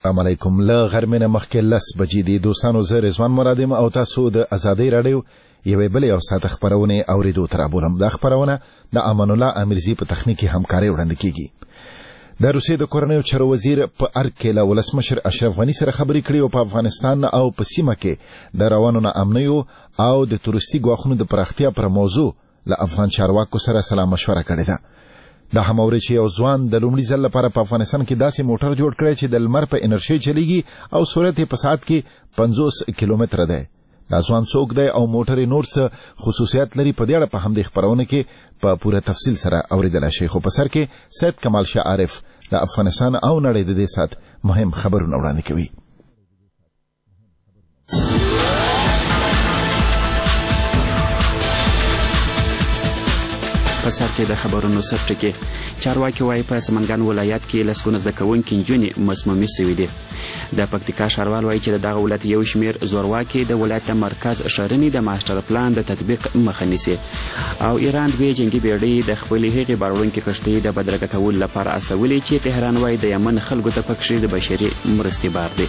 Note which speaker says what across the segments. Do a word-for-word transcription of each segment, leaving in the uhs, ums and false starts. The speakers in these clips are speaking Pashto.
Speaker 1: السلام علیکم. له غرمې نه مخکې لس بجې دي. دوستانو زه رضوان مرادم او تاسو د ازادۍ راډیو یوې بلې او ساعت خپرونې اورېدو ته رابولم. دا خپرونه د امان الله امیرزي په تخنیکي همکارۍ وړاندې کیږي. د روسیې د کورنیو چارو وزیر په ارګ کې له ولسمشر اشرف غني سره خبرې کړې او په افغانستان او په سیمه کې د روانو ناامنیو او د تورستي ګواښونو د پراختیا پر موضوع له افغان چارواکو سره سلا مشوره کړې ده. دا هموري چې یو ځوان د لومړي ځل لپاره په افغانستان کې داسې موټر جوړ کړی چې د لمر په انرژي چلیږي او سرعت یې په ساعت کې پنځوس کیلومتره دی. دا ځوان څوک دی او موټر یې نور څه خصوصیات لري، په دې اړه په همدې خپرونه کې په پوره تفصیل سره اورېدلی شئ. خو په سر کې سید کمال شاه عارف د افغانستان او نړۍ د دې ساعت مهم خبرونه وړاندې کوي.
Speaker 2: په سر کې د خبرونو سرټکي چارواکي وایي په سمنګان ولایت کې لسګونه زده کوونکي نجونې مسمومې سوي دي. د پکتیکا ښاروال وایي چې د دغه ولایت یو شمېر زورواکي د ولایت مرکز ښارنې د ماسټر پلان د تطبیق مخه نیسي او ایران دوې جنګي بیړۍ د خپلې هغې باروړونکې کښتۍ د بدرګه کولو لپاره استولې چې تهران وایي د یمن خلکو ته پکښې د بشري مرستې بار دی.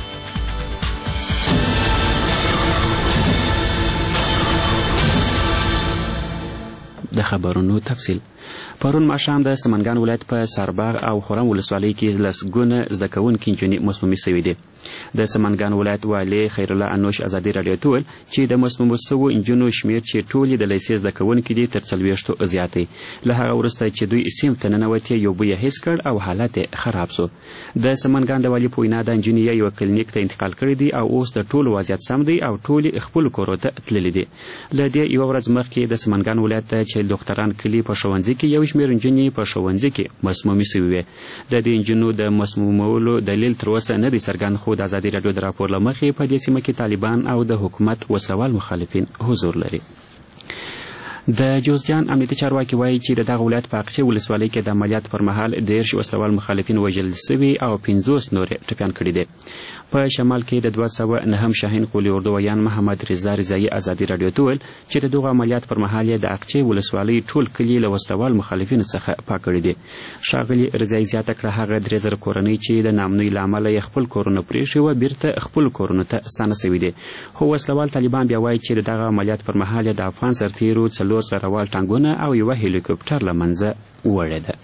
Speaker 2: د خبرونو تفصیل. پرون ماښام د سمنګان ولایت په سارباغ او خرم ولسوالۍ کې لسګونه زده کوونکي نجونې مسمومې سوي دي. د سمنګان ولایت والي خیرالله انوش ازادي راډیو ته وویل چې د مسمومو سوو نجونو شمېر چې ټول یې د لیسې زده کوونکي دي تر څلوېښتو زیات دی. له هغه وروسته چې دوی صنف ته ننوتې یو بوی یې حس کړ او حالت یې خراب سو. د سمنګان د والي په وینا دا نجونې یې یوه کلینیک ته انتقال کړي دي او اوس د ټولو وضعیت سم دی او ټول یې خپلو کورو ته تللي دي. له دې یوه ورځ مخکې د سمنګان ولایت چې دختران کلي په ښوونځي کې یو شمېر نجونې په ښوونځي کې مسمومې سوي وې. د دې نجونو د مسمومولو دلیل تر اوسه نه دی څرګند، خو د ازادي راډیو د راپور له مخې په دې سیمه کې طالبان او د حکومت وسوال مخالفین حضور لري. د جوزجان امنیتي چارواکي وایي چې د دغه ولایت په اقچې ولسوالۍ کې د عملیات پر مهال دېرش وسلوال مخالفین وژل سوي او پنځوس نور ټپیان کړي دي. په شمال کې د دوه سوه نهم شاهین قولي اردویان محمد رضا رضایي ازادي راډیو ته وویل چې د دغو عملیات پر مهال یې د اقچې ولسوالۍ ټول کلي له وسلوال مخالفینو څخه پاک کړي دي. ښاغلي رضایي زیاته کړه هغه درې زره کورنۍ چې د ناامنۍ له امله یې خپل کورونه پرېښي وه بیرته خپلو کورونو ته ستانه سوي دي. خو وسلوال طالبان بیا وایي چې د دغه عملیات پر مهال یې د افغان سرتیرو څلور زغروال ټانګونه او یوه هلیکوپټر له منځه وړې ده.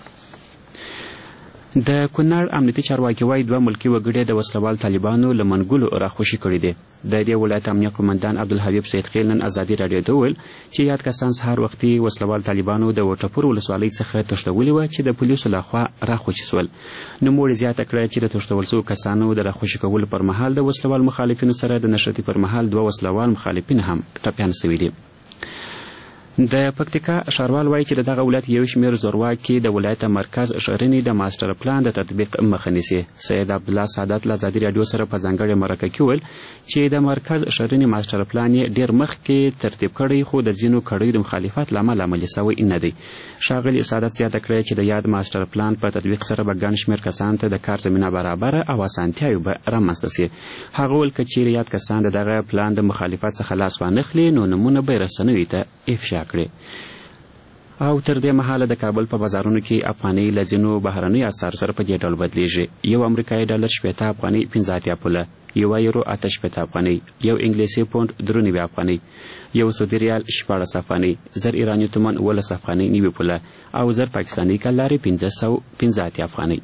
Speaker 2: د کونړ امنیتي چارواکي وایي دوه ملکي وګړي د وسلوال طالبانو له منګولو راخوشي کړي دي. د دې ولایت امنیه قومندان عبدالحبیب سیدخیل نن ازادي راډیو ته وویل چې یاد کسان سهار وختي وسلوال طالبانو د وټپور ولسوالۍ څخه تښتولي وه چې د پولیسو لخوا راخوشي سول. نوموړي زیاته کړه چې د تښتول سوو کسانو د راخوشي کولو پر مهال د وسلوال مخالفینو سره د نښتې پر مهال دوه وسلوال مخالفین هم ټپیان سوي دي. د پکتیکا ښاروال وایي چې د دغه ولایت یو شمېر زورواکي د ولایت مرکز ښارنې د ماسټر پلان د تطبیق مخه نیسي. سید عبدالله سعادت له ازادي راډیو سره په ځانګړې مرکه کې وویل چې د مرکز ښارنې ماسټر پلان یې ډېر مخکې ترتیب کړی خو د ځینو کړیو د مخالفت له امله عملي سوی نه دی. ښاغلي سعادت زیاته کړې چې د یاد ماسټر پلان په تطبیق سره به ګڼ شمېر کسانو ته د کار زمینه برابره او اسانتیاوې به رامنځته سي. هغه وویل که چیرې یاد کسان د دغه پلان د مخالفت څخه لاس وانخلي نو نومونه به یې رسنیو ته افشا کړي. او تر دې مهاله د کابل په بازارونو کې افغانۍ له ځینو بهرنیو اسعارو سره په دې ډول بدلیږي. یو امریکایي ډالر شپېته افغانۍ پنځه اتیا پوله، یوه یورو اته شپېته افغانۍ، یو انګلیسي پونډ درې نوي افغانۍ، یو سعودي ریال شپاړس افغانۍ، زر ایراني تومن اوولس افغانۍ نوي پوله او زر پاکستاني کلارې پنځه سوه پنځه اتیا افغانۍ.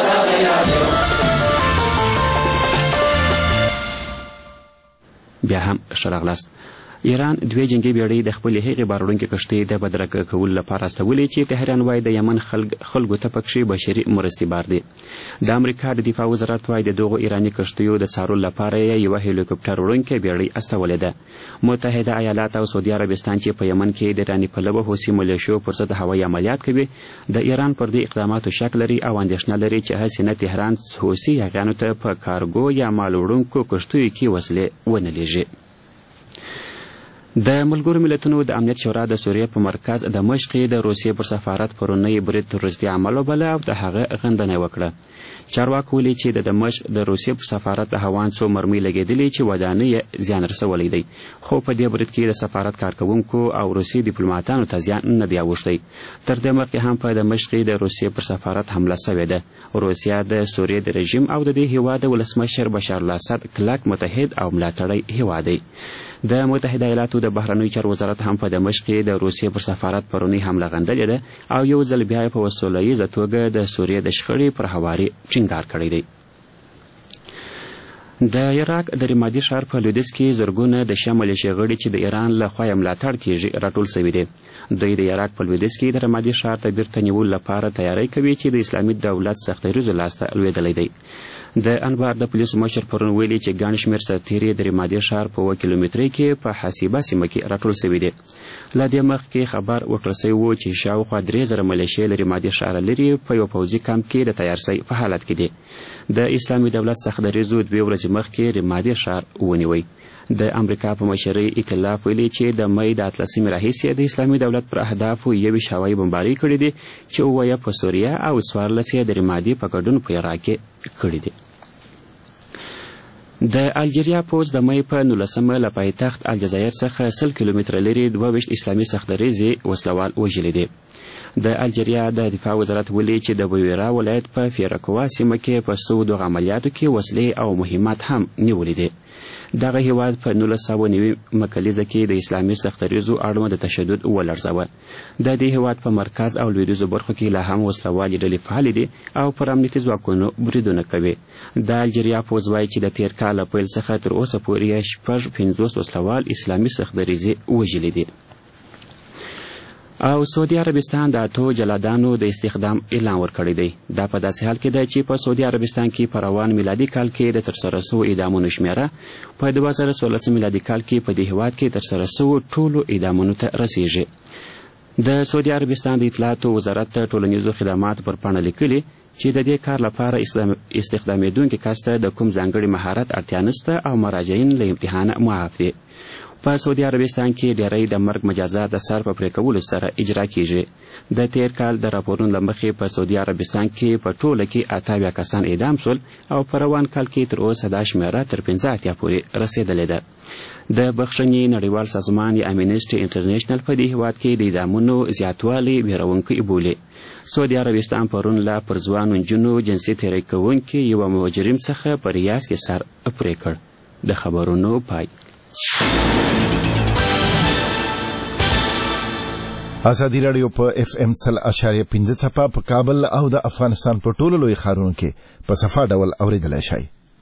Speaker 2: بیا هم ښه راغلاست. ایران دوې جنګي بیړۍ د خپلې هغې باروړونکې کښتۍ د بدرګه کولو لپاره استولې چې تهران وایي د یمن خلکو ته پکښې بشري مرستې بار دی. د امریکا د دفاع وزارت وایي د دغو ایراني کښتیو د څارلو لپاره یې یوه هلیکوپټر وړونکې بیړۍ استولې ده. متحده ایالات او سعودي عربستان چې په یمن کې د ایراني پلوه حوثي ملیشو پر ضد هوایي عملیات کوي د ایران پر دې اقداماتو شک لري او اندېښنه لري چې هسې نه تهران حوثي هغیانو ته په کارګو یا مال وړونکو کښتیو کې وسلې ونه لیږي. د ملګرو ملتونو د امنیت شورا د سوریې په مرکز د مشق د روسیې پر سفارت پرونی برید تروریستي عمل وبله او د هغه غندنه وکړه. چارواکو ویلي چې د دمشق د روسیې په سفارت د هوان څو مرمۍ لګېدلې چې ودانۍ یې زیان رسولی دی، خو په دې برید کې د سفارت کارکوونکو او روسي ډیپلوماتانو ته زیان نه دی اوښتی. تر دې مخکې هم په دمشق کې د روسیې پر سفارت حمله سوې ده. روسیه د سوریې د رژیم او د دې هیواد د ولسمشر بشار الاسد کلک متحد او ملاتړی هیواد دی. د متحده ایالاتو د بهرنیو چارو وزارت هم په دمشق کې د روسیې پر سفارت پرونی حمله غندلې ده او یو ځل بیا یې په وسوله ییزه توګه د سوریې د شخړې پر هواري ټینګار کړی دی. د عراق د رمادي ښار په لویدیځ کې زرګونه د شیا ملیشیا غړي چې د ایران له خوا یې ملاتړ کیږي راټول سوي دي. دوی د عراق په لویدیځ کې د رمادي ښار ته بیرته نیولو لپاره تیاری کوي چې د اسلامي دولت سختدریځو لاسته لوېدلی دی. د انبار د پولیسو مشر پرون ویلي چې ګڼ شمېر سرتیري د رمادي ښار په اوه کیلومترۍ کې په حسیبه سیمه کې راټول سوي دي. له دې مخکې خبر ورکړل سوی و چې شاوخوا درې زره ملیشې له رمادي ښاره لرې په یو پوځي کمپ کې د تیارسۍ په حالت کې دي. د اسلامي دولت سختدریځو دوې ورځې مخکې رمادي ښار ونیوی. د امریکا په مشرۍ ائتلاف ویلي چې د مۍ د اتلسمې راهیسې د اسلامي دولت پر اهدافو یویشت هوایي بمبارۍ کړي دي چې اووه یې په سوریه او څوارلس یې د رمادي په ګډون په عراق کې کړي دي. د الجیریا پوځ د مۍ په نولسمه له پایتخت الجزایر څخه سل کیلومتره لرې دوه ویشت اسلامي سختدریځې وسلوال وژلي دي. د الجیریا د دفاع وزارت ویلي چې د بویرا ولایت په فیرکوا سیمه کې په څو دغه عملیاتو کې وسلې او مهمات هم نیولي دي. دغه هیواد په نولس سوه نوي کلیزه کې د اسلامي سختدریځو اړوند د تشدد ولړزوه. د دې هیواد په مرکز او لویدیځو برخو کې لا هم وسلوالې ډلې فعالې دي او پر امنیتي ځواکونو بریدونه کوي. د الجیریا پوځ وایي چې د تیر کال له پیل څخه تر اوسه پورې شپږ پنځوس وسلوال اسلامي سختدریځې وژلي دي. او سعودي عربستان د اتو جلادانو د استخدام اعلان ورکړی دی. دا په داسې حال کې ده چې په سعودي عربستان کې په روان میلادي کال کې د ترسره سوو اعدامونو شمیره په دوه زره څوارلس میلادي کال کې په دې هیواد کې ترسره سوو ټولو اعدامونو ته رسیږي. د سعودي عربستان د اطلاعاتو وزارت ته ټولنیزو خدماتو پر پاڼه لیکلي چې د دې کار لپاره استخدامېدونکي کس ته د کوم ځانګړي مهارت اړتیا نشته او مراجعین له امتحانه معاف دي. په سعودي عربستان کې ډیری د مرګ مجازات د سر په پرې کولو سره اجرا کیږي. د تیر کال د راپورونو له مخې په سعودي عربستان کې په ټوله کې اته اویا کسان اعدام شول او په روان کال کې تر اوسه دا شمیره تر پنځه اتیا پورې رسېدلې ده. د بخښنې نړیوال سازمان یا امنیسټي انټرنیشنل په دې هیواد کې د اعدامونو زیاتوالی ویرونکی بولي. سعودي عربستان پرون لا پر ځوانو نجونو جنسي تېری کوونکي یوه مجرم څخه په ریاض کې سر پرې کړ. د خبرونو پای.
Speaker 1: ازادي راډیو په اف ام سل اشاریه پنځه څپه په کابل او د افغانستان په ټولو لوی ښارونو کې په صفا ډول اوریدلی شئ.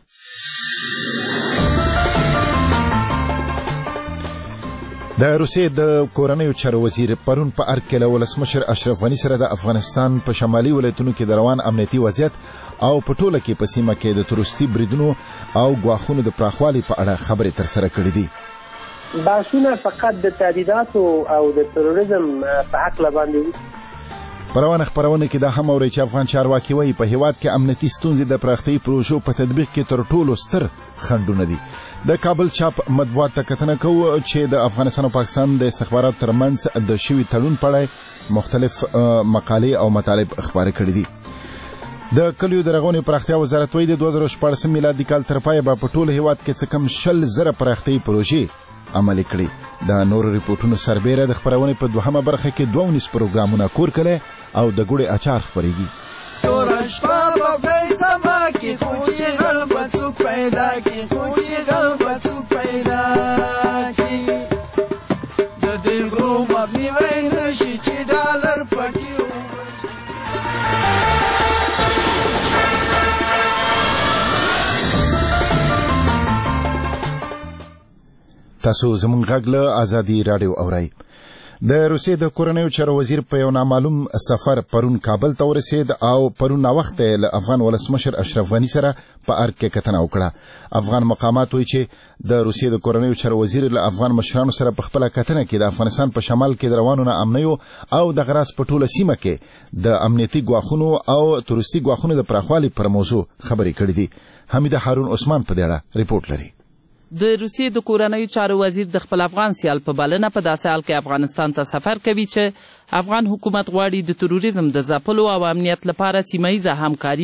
Speaker 1: د روسیې د کورنیو چارو وزیر پرون په ارګ کې له ولسمشر اشرف غني سره د افغانستان په شمالي ولایتونو کې د روان امنیتي وضعیت او په ټوله کې په سیمه کې د تروریستي بریدونو او ګواښونو د پراخوالي په اړه خبرې ترسره کړې دي.
Speaker 3: بحثونه فقط د تهدیداتو او د تروریزم په هکله باندې وو.
Speaker 1: په روانه خپرونه کې دا هم اورئ چې افغان چارواکي وایي په هیواد کې امنیتي ستونزې د پراختیایي پروژو په تطبیق کې تر ټولو ستر خنډونه دي. د کابل چاپ مطبوعات ته کتنه کوو چې د افغانستان او پاکستان د استخباراتو ترمنځ د شوي تړون په اړه مختلف مقالې او مطالب خپاره کړي دي. د کلیو د رغونې پراختیا وزارت وایي د دوه زره شپاړسم میلادي کال تر پایه به په ټول هیواد کې څه کم شل زره پراختیایي پروژې عملي کړي. د نورو ریپورټونو سربیره د خپرونې په دوهمه برخه کې دوه ونیس پروګرامونه کور کړي او د ګوړې اچار خپرېږي. تاسو زموږ غږ له ازادي راډیو اورئ. د روسیې د کورنیو چارو وزیر په یو نامعلوم سفر پرون کابل ته ورسېد او پرون ناوخته له افغان ولسمشر اشرف غني سره په ارګ کې کتنه وکړه. افغان مقامات وایي چې د روسیې د کورنیو چارو وزیر له افغان مشرانو سره په خپله کتنه کې د افغانستان په شمال کې د روانو ناامنیو او د غراس په ټوله سیمه کې د امنیتي ګواښونو او تروریستي ګواښونو د پراخوالي پر موضوع خبرې کړې دي. حمیده هارون عثمان په دې اړه ریپورټ لري.
Speaker 4: د روسیې د کورنیو چارو وزیر د خپل افغان سیال په بلنه په داسې حال کې افغانستان ته سفر کوي چې افغان حکومت غواړي د تروریزم د ځپلو او امنیت لپاره سیمه ییزه همکاري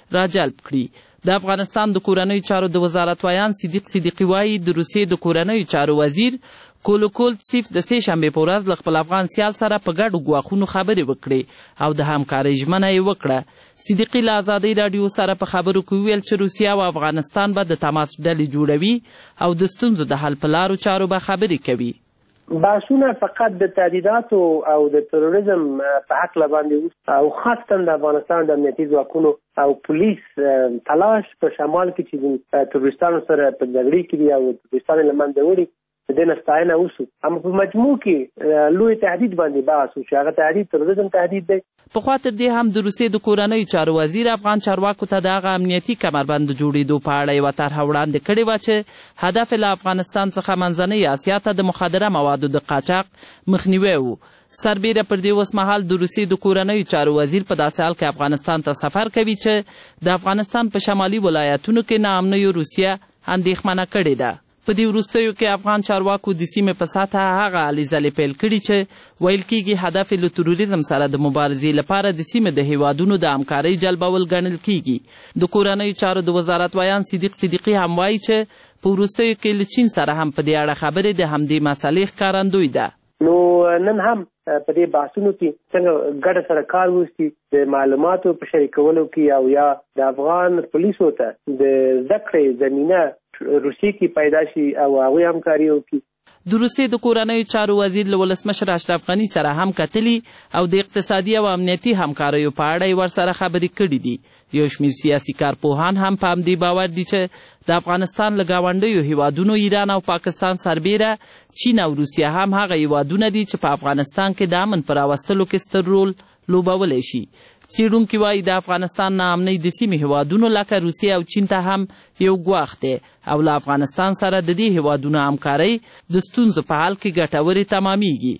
Speaker 4: راجلب کړي. د افغانستان د کورنیو چارو د وزارت وایان صدیق صدیقي وایي د روسیې د کورنیو چارو وزیر کولوکولتسیف د سې شنبې په ورځ له خپل افغان سیال سره په ګډو ګواښونو خبرې وکړې او د همکارۍ ژمنه یې وکړه. صدیقي له ازادۍ راډیو سره په خبرو کې وویل چې روسیه او افغانستان به د تماس ډلې جوړوي او د ستونزو د حل په لارو چارو به خبرې کوي.
Speaker 3: بحثونه فقط د تهدیداتو او د تروریزم په حق باندې او خاصتا د افغانستان د امنیتي ځواکونو او پولیس تلاش په شمال کې چې تروریستانو سره په جګړې کې دي او تروریستان له منځه وړي د دې ستاینه وشو. اما په مجموع کې لوی تهدید باندې بحث وشو. هغه تهدید تروریزم تهدید دی.
Speaker 4: په خاطر دې هم د روسیې د کورنیو چارو وزیر افغان چارواکو ته د هغه امنیتي کمربند جوړېدو په اړه یوه طرحه وړاندې کړې وه چې هدف له افغانستان څخه منځنۍ اسیا ته د مخدره موادو د قاچاق مخنیوی و. سربیره پر دې اوسمهال د روسیې د کورنیو چارو وزیر په داسې حال کې افغانستان ته سفر کوي چې د افغانستان په شمالي ولایتونو کې ناامنیو روسیه اندېښمنه کړې ده. په دې وروستیو کې افغان چارواکو د سیمې په سطحه هغه هلې ځلې پیل کړي چې ویل کېږي هدف یې له تروریزم سره د مبارزې لپاره د سیمې د هیوادونو د همکارۍ جلبول ګڼل کېږي. د کورنیو چارو د وزارت وایان صدیق صدیقي هم وایي چې په وروستیو کې له چین سره هم په دې اړه خبرې د همدې مسلې ښکارندوی ده.
Speaker 3: نو نن هم په دې بحثونو کې څنګه ګډه سره کار وشي د معلوماتو په شریکولو کې او یا د افغان پولیسو ته د زده کړې زمینه روسیې کې پیدا شي او هغوی همکاري وکړي.
Speaker 4: د روسیې د کورنیو چارو وزیر له ولسمشر اشرف غني سره هم کتلي او د اقتصادي او امنیتي همکاریو په اړه یې ورسره خبرې کړې دي. یو شمېر سیاسي کارپوهان هم په همدې باور دي چې د افغانستان له ګاونډیو هیوادونو ایران او پاکستان سربیره چین او روسیه هم هغه هیوادونه دي چې په افغانستان کې د امن په راوستلو کې ستر رول لوبولی شي. څېړونکي وایي د افغانستان ناامنۍ د سیمې هیوادونو لکه روسیې او چین ته هم یو ګواښ دی او له افغانستان سره د دې هیوادونو همکارۍ د ستونزو په حل کې ګټورې تمامیږي.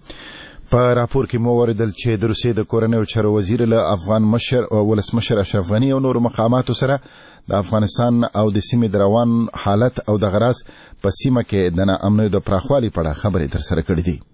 Speaker 1: په راپور کې مو اوریدل چې د روسیې د کورنیو چارو وزیر له افغان مشر او ولسمشر اشرف غني او نورو مقاماتو سره د افغانستان او د سیمې د روان حالت او د غراس په سیمه کې د ناامنیو د پراخوالي په اړه خبرې ترسره کړې دي.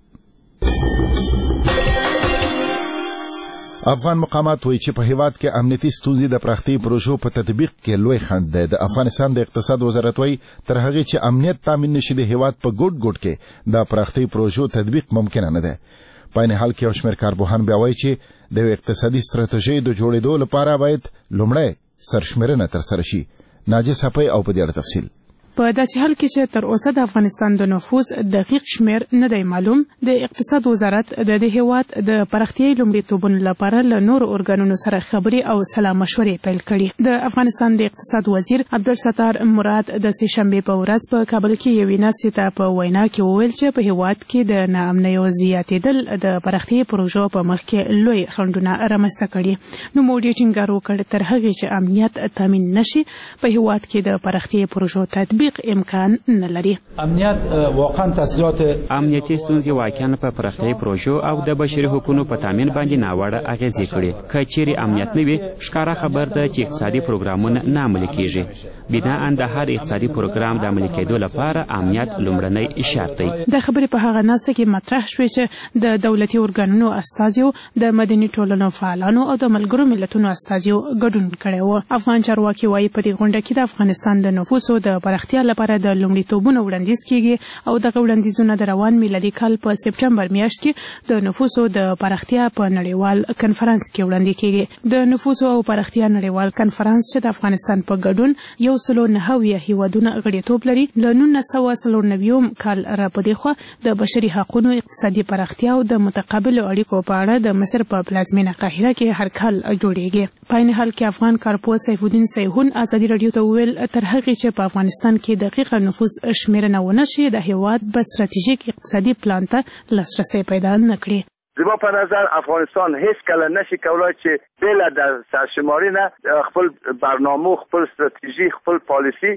Speaker 1: افغان مقامات وایي چې په هیواد کې امنیتي ستونزې د پراختي پروژو په تطبیق کې لوی خنډ دی. د افغانستان د اقتصاد وزارت وایي تر هغې چې امنیت تامین نشي د هیواد په ګوټ ګوټ کې د پراختي پروژو تطبیق ممکنه نه دی. په عین حال کې یو شمېر کارپوهان بیا وایي چې د اقتصادي ستراتیژۍ د جوړېدو لپاره باید لومړی سرشمېرنه ترسره شي. ناجي صاحب او په دې اړه تفصیل.
Speaker 5: په داسې حال کې چې تر اوسه د افغانستان د نفوس دقیق شمیر نه دی معلوم، د اقتصاد وزارت د دې هیواد د پراختیايي لومړیتوبونو لپاره له نورو ارګانونو سره خبرې او سلا مشورې پیل کړي. د افغانستان د اقتصاد وزیر عبدالستار مراد د سې شنبې په ورځ په کابل کې یوې ناستې ته په وینا کې وویل چې په هیواد کې د ناامنیو زیاتېدل د پراختیايي پروژو په مخ کې لوی خنډونه رامنځته کړي. نو موږ یې ټینګار وکړ تر هغې چې امنیت تامین نشي په هیواد کې د پراختیايي پروژو تطبیق امکان نه لري.
Speaker 6: امنیت واقعا تاثیرات
Speaker 2: امنیتي ستونزې واقعا په پراختیايي پروژو او د بشري حقوقو په تامین باندې ناوړه اغېزې کړي. که چیرې امنیت نه وي، ښکاره خبر ده چې اقتصادي پروګرامونه نه عملي کیږي. بناء د هر اقتصادي پروګرام د عملي کېدو لپاره امنیت لومړنی شرط دی.
Speaker 5: د خبرې په هغه ناسته کې مطرح شوې چې د دولتي ارګانونو استازیو، د مدني ټولنو فعالانو او د ملګرو ملتونو استازیو ګډون کړی و. افغان چارواکي وایي په دې غونډه کې د افغانستان د نفوسو د پراختیا لپاره د لومړیتوبونو وړاندیز کیږي او دغه وړاندیزونه د روان میلادي کال په سپټمبر میاشت کې د نفوسو د پراختیا په نړیوال کنفرانس کې وړاندې کیږي. د نفوسو او پراختیا نړیوال کنفرانس چې د افغانستان په ګډون یو سلو نهه ویشت هیوادونه غړیتوب لري، له نولس سوه څلور نوي کال راپدې خوا د بشري حقوقو، اقتصادي پراختیا او د متقابلو اړیکو په اړه د مصر په پلازمینه قاهره کې هر کال جوړیږي. په عین حال کې افغان کارپوه سیف الدین سیحون ازادي راډیو ته وویل تر هغې چې په افغانستان کې دقیقه نفوس شمیرنه ونه شي، د هیواد به ستراتیژیک اقتصادي پلان ته لاسرسی پیدا نه کړي.
Speaker 7: زما په نظر افغانستان هیڅ کله نشي کولای چې بل د سرشماري نه خپل برنامه، خپل استراتیژي، خپل پالیسی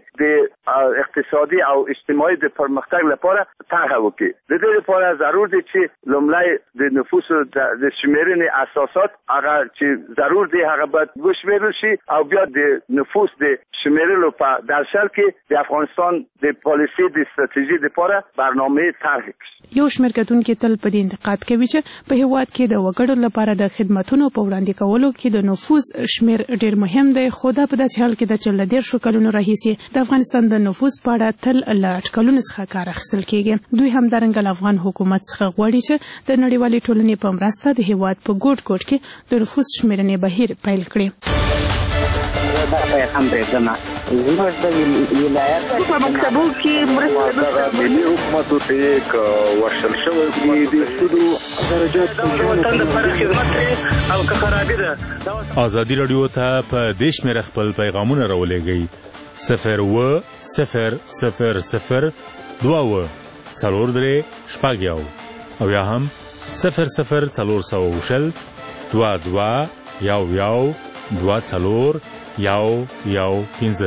Speaker 7: د اقتصادي او اجتماعي د پرمختګ لپاره طرح وکړي. د دې لپاره ضرور دی چې لومړی د نفوسو د شمیرنې اساسات هغه چې ضرور دی هغه باید وشمیرل شي او بیا د نفوس د شمیرلو په درشل کې د افغانستان د پالیسی د استراتیژي لپاره برنامه طرح کړي.
Speaker 5: یو شمېر کتونکي تل په دې انتقاد کوي چې په هیواد کې د وګړو لپاره د خدماتونو په وړاندې کولو کې د نفوذ شمیر ډیر مهم دی، خو دا په داسې حال کې د چې له دیرشو کلونو راهیسې د افغانستان د نفوذ په اړه تل له اټکلونو څخه کار اخیستل کیږي. دوی همدارنګه له افغان حکومت څخه غواړي چې د نړیوالې ټولنې په مرسته د هیواد په ګوټ ګوټ کې د نفوذ شمیرنې بهیر پیل کړي.
Speaker 8: دا پیغام پرېږدم زموږ د ولایت په مکتبو کې مرسته د ملي حکومت ته یک ورشل شوی دی د سودو درجات په خدمت او که خرابې ده.
Speaker 9: ازادي رادیو ته په دې شمېره خپل پیغامونه راولېږئ صفر اوه صفر صفر صفر دوه اوه څلور درې شپږ یو او یا هم صفر صفر څلور سوه شل دوه دوه یو یو دوه څلور یو یو پنځه.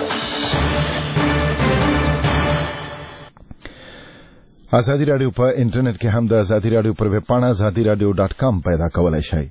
Speaker 1: ازادي رادیو په انټرنیټ کې هم د ازادي رادیو پر ویب پاڼه ازادي رادیو ډاټ کام پیدا کولای شئ.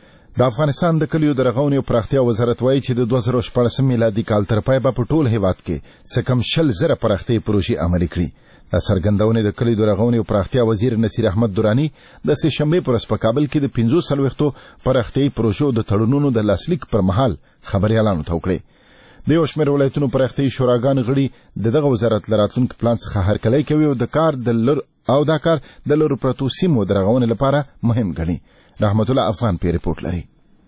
Speaker 1: د افغانستان د کلیو د رغونې او پراختیا وزارت وایي چې د دوه زره شپاړسم میلادي کال تر پایه به په ټول هیواد کې څه کم شل زره پراختیا پروژې عملي کړي. د څرګندونې د کلیو د رغونې او پراختیا وزیر نصیر احمد درانی د سه شنبې پر ورځ په کابل کې د پنځوس څلوېښتو پراختیایي پروژو د تړونونو د لاسلیک پر مهال خبریالانو ته وکړې. د یو شمېر ولایتونو پراختیایي شوراګانو غړي د دغه وزارت له راتلونکي پلان څخه هرکلی کوي او د کار د لر او دا کار د لرو پرتو سیمو د رغونې لپاره مهم ګڼي. رحمت الله افغان پې رپورټ لري.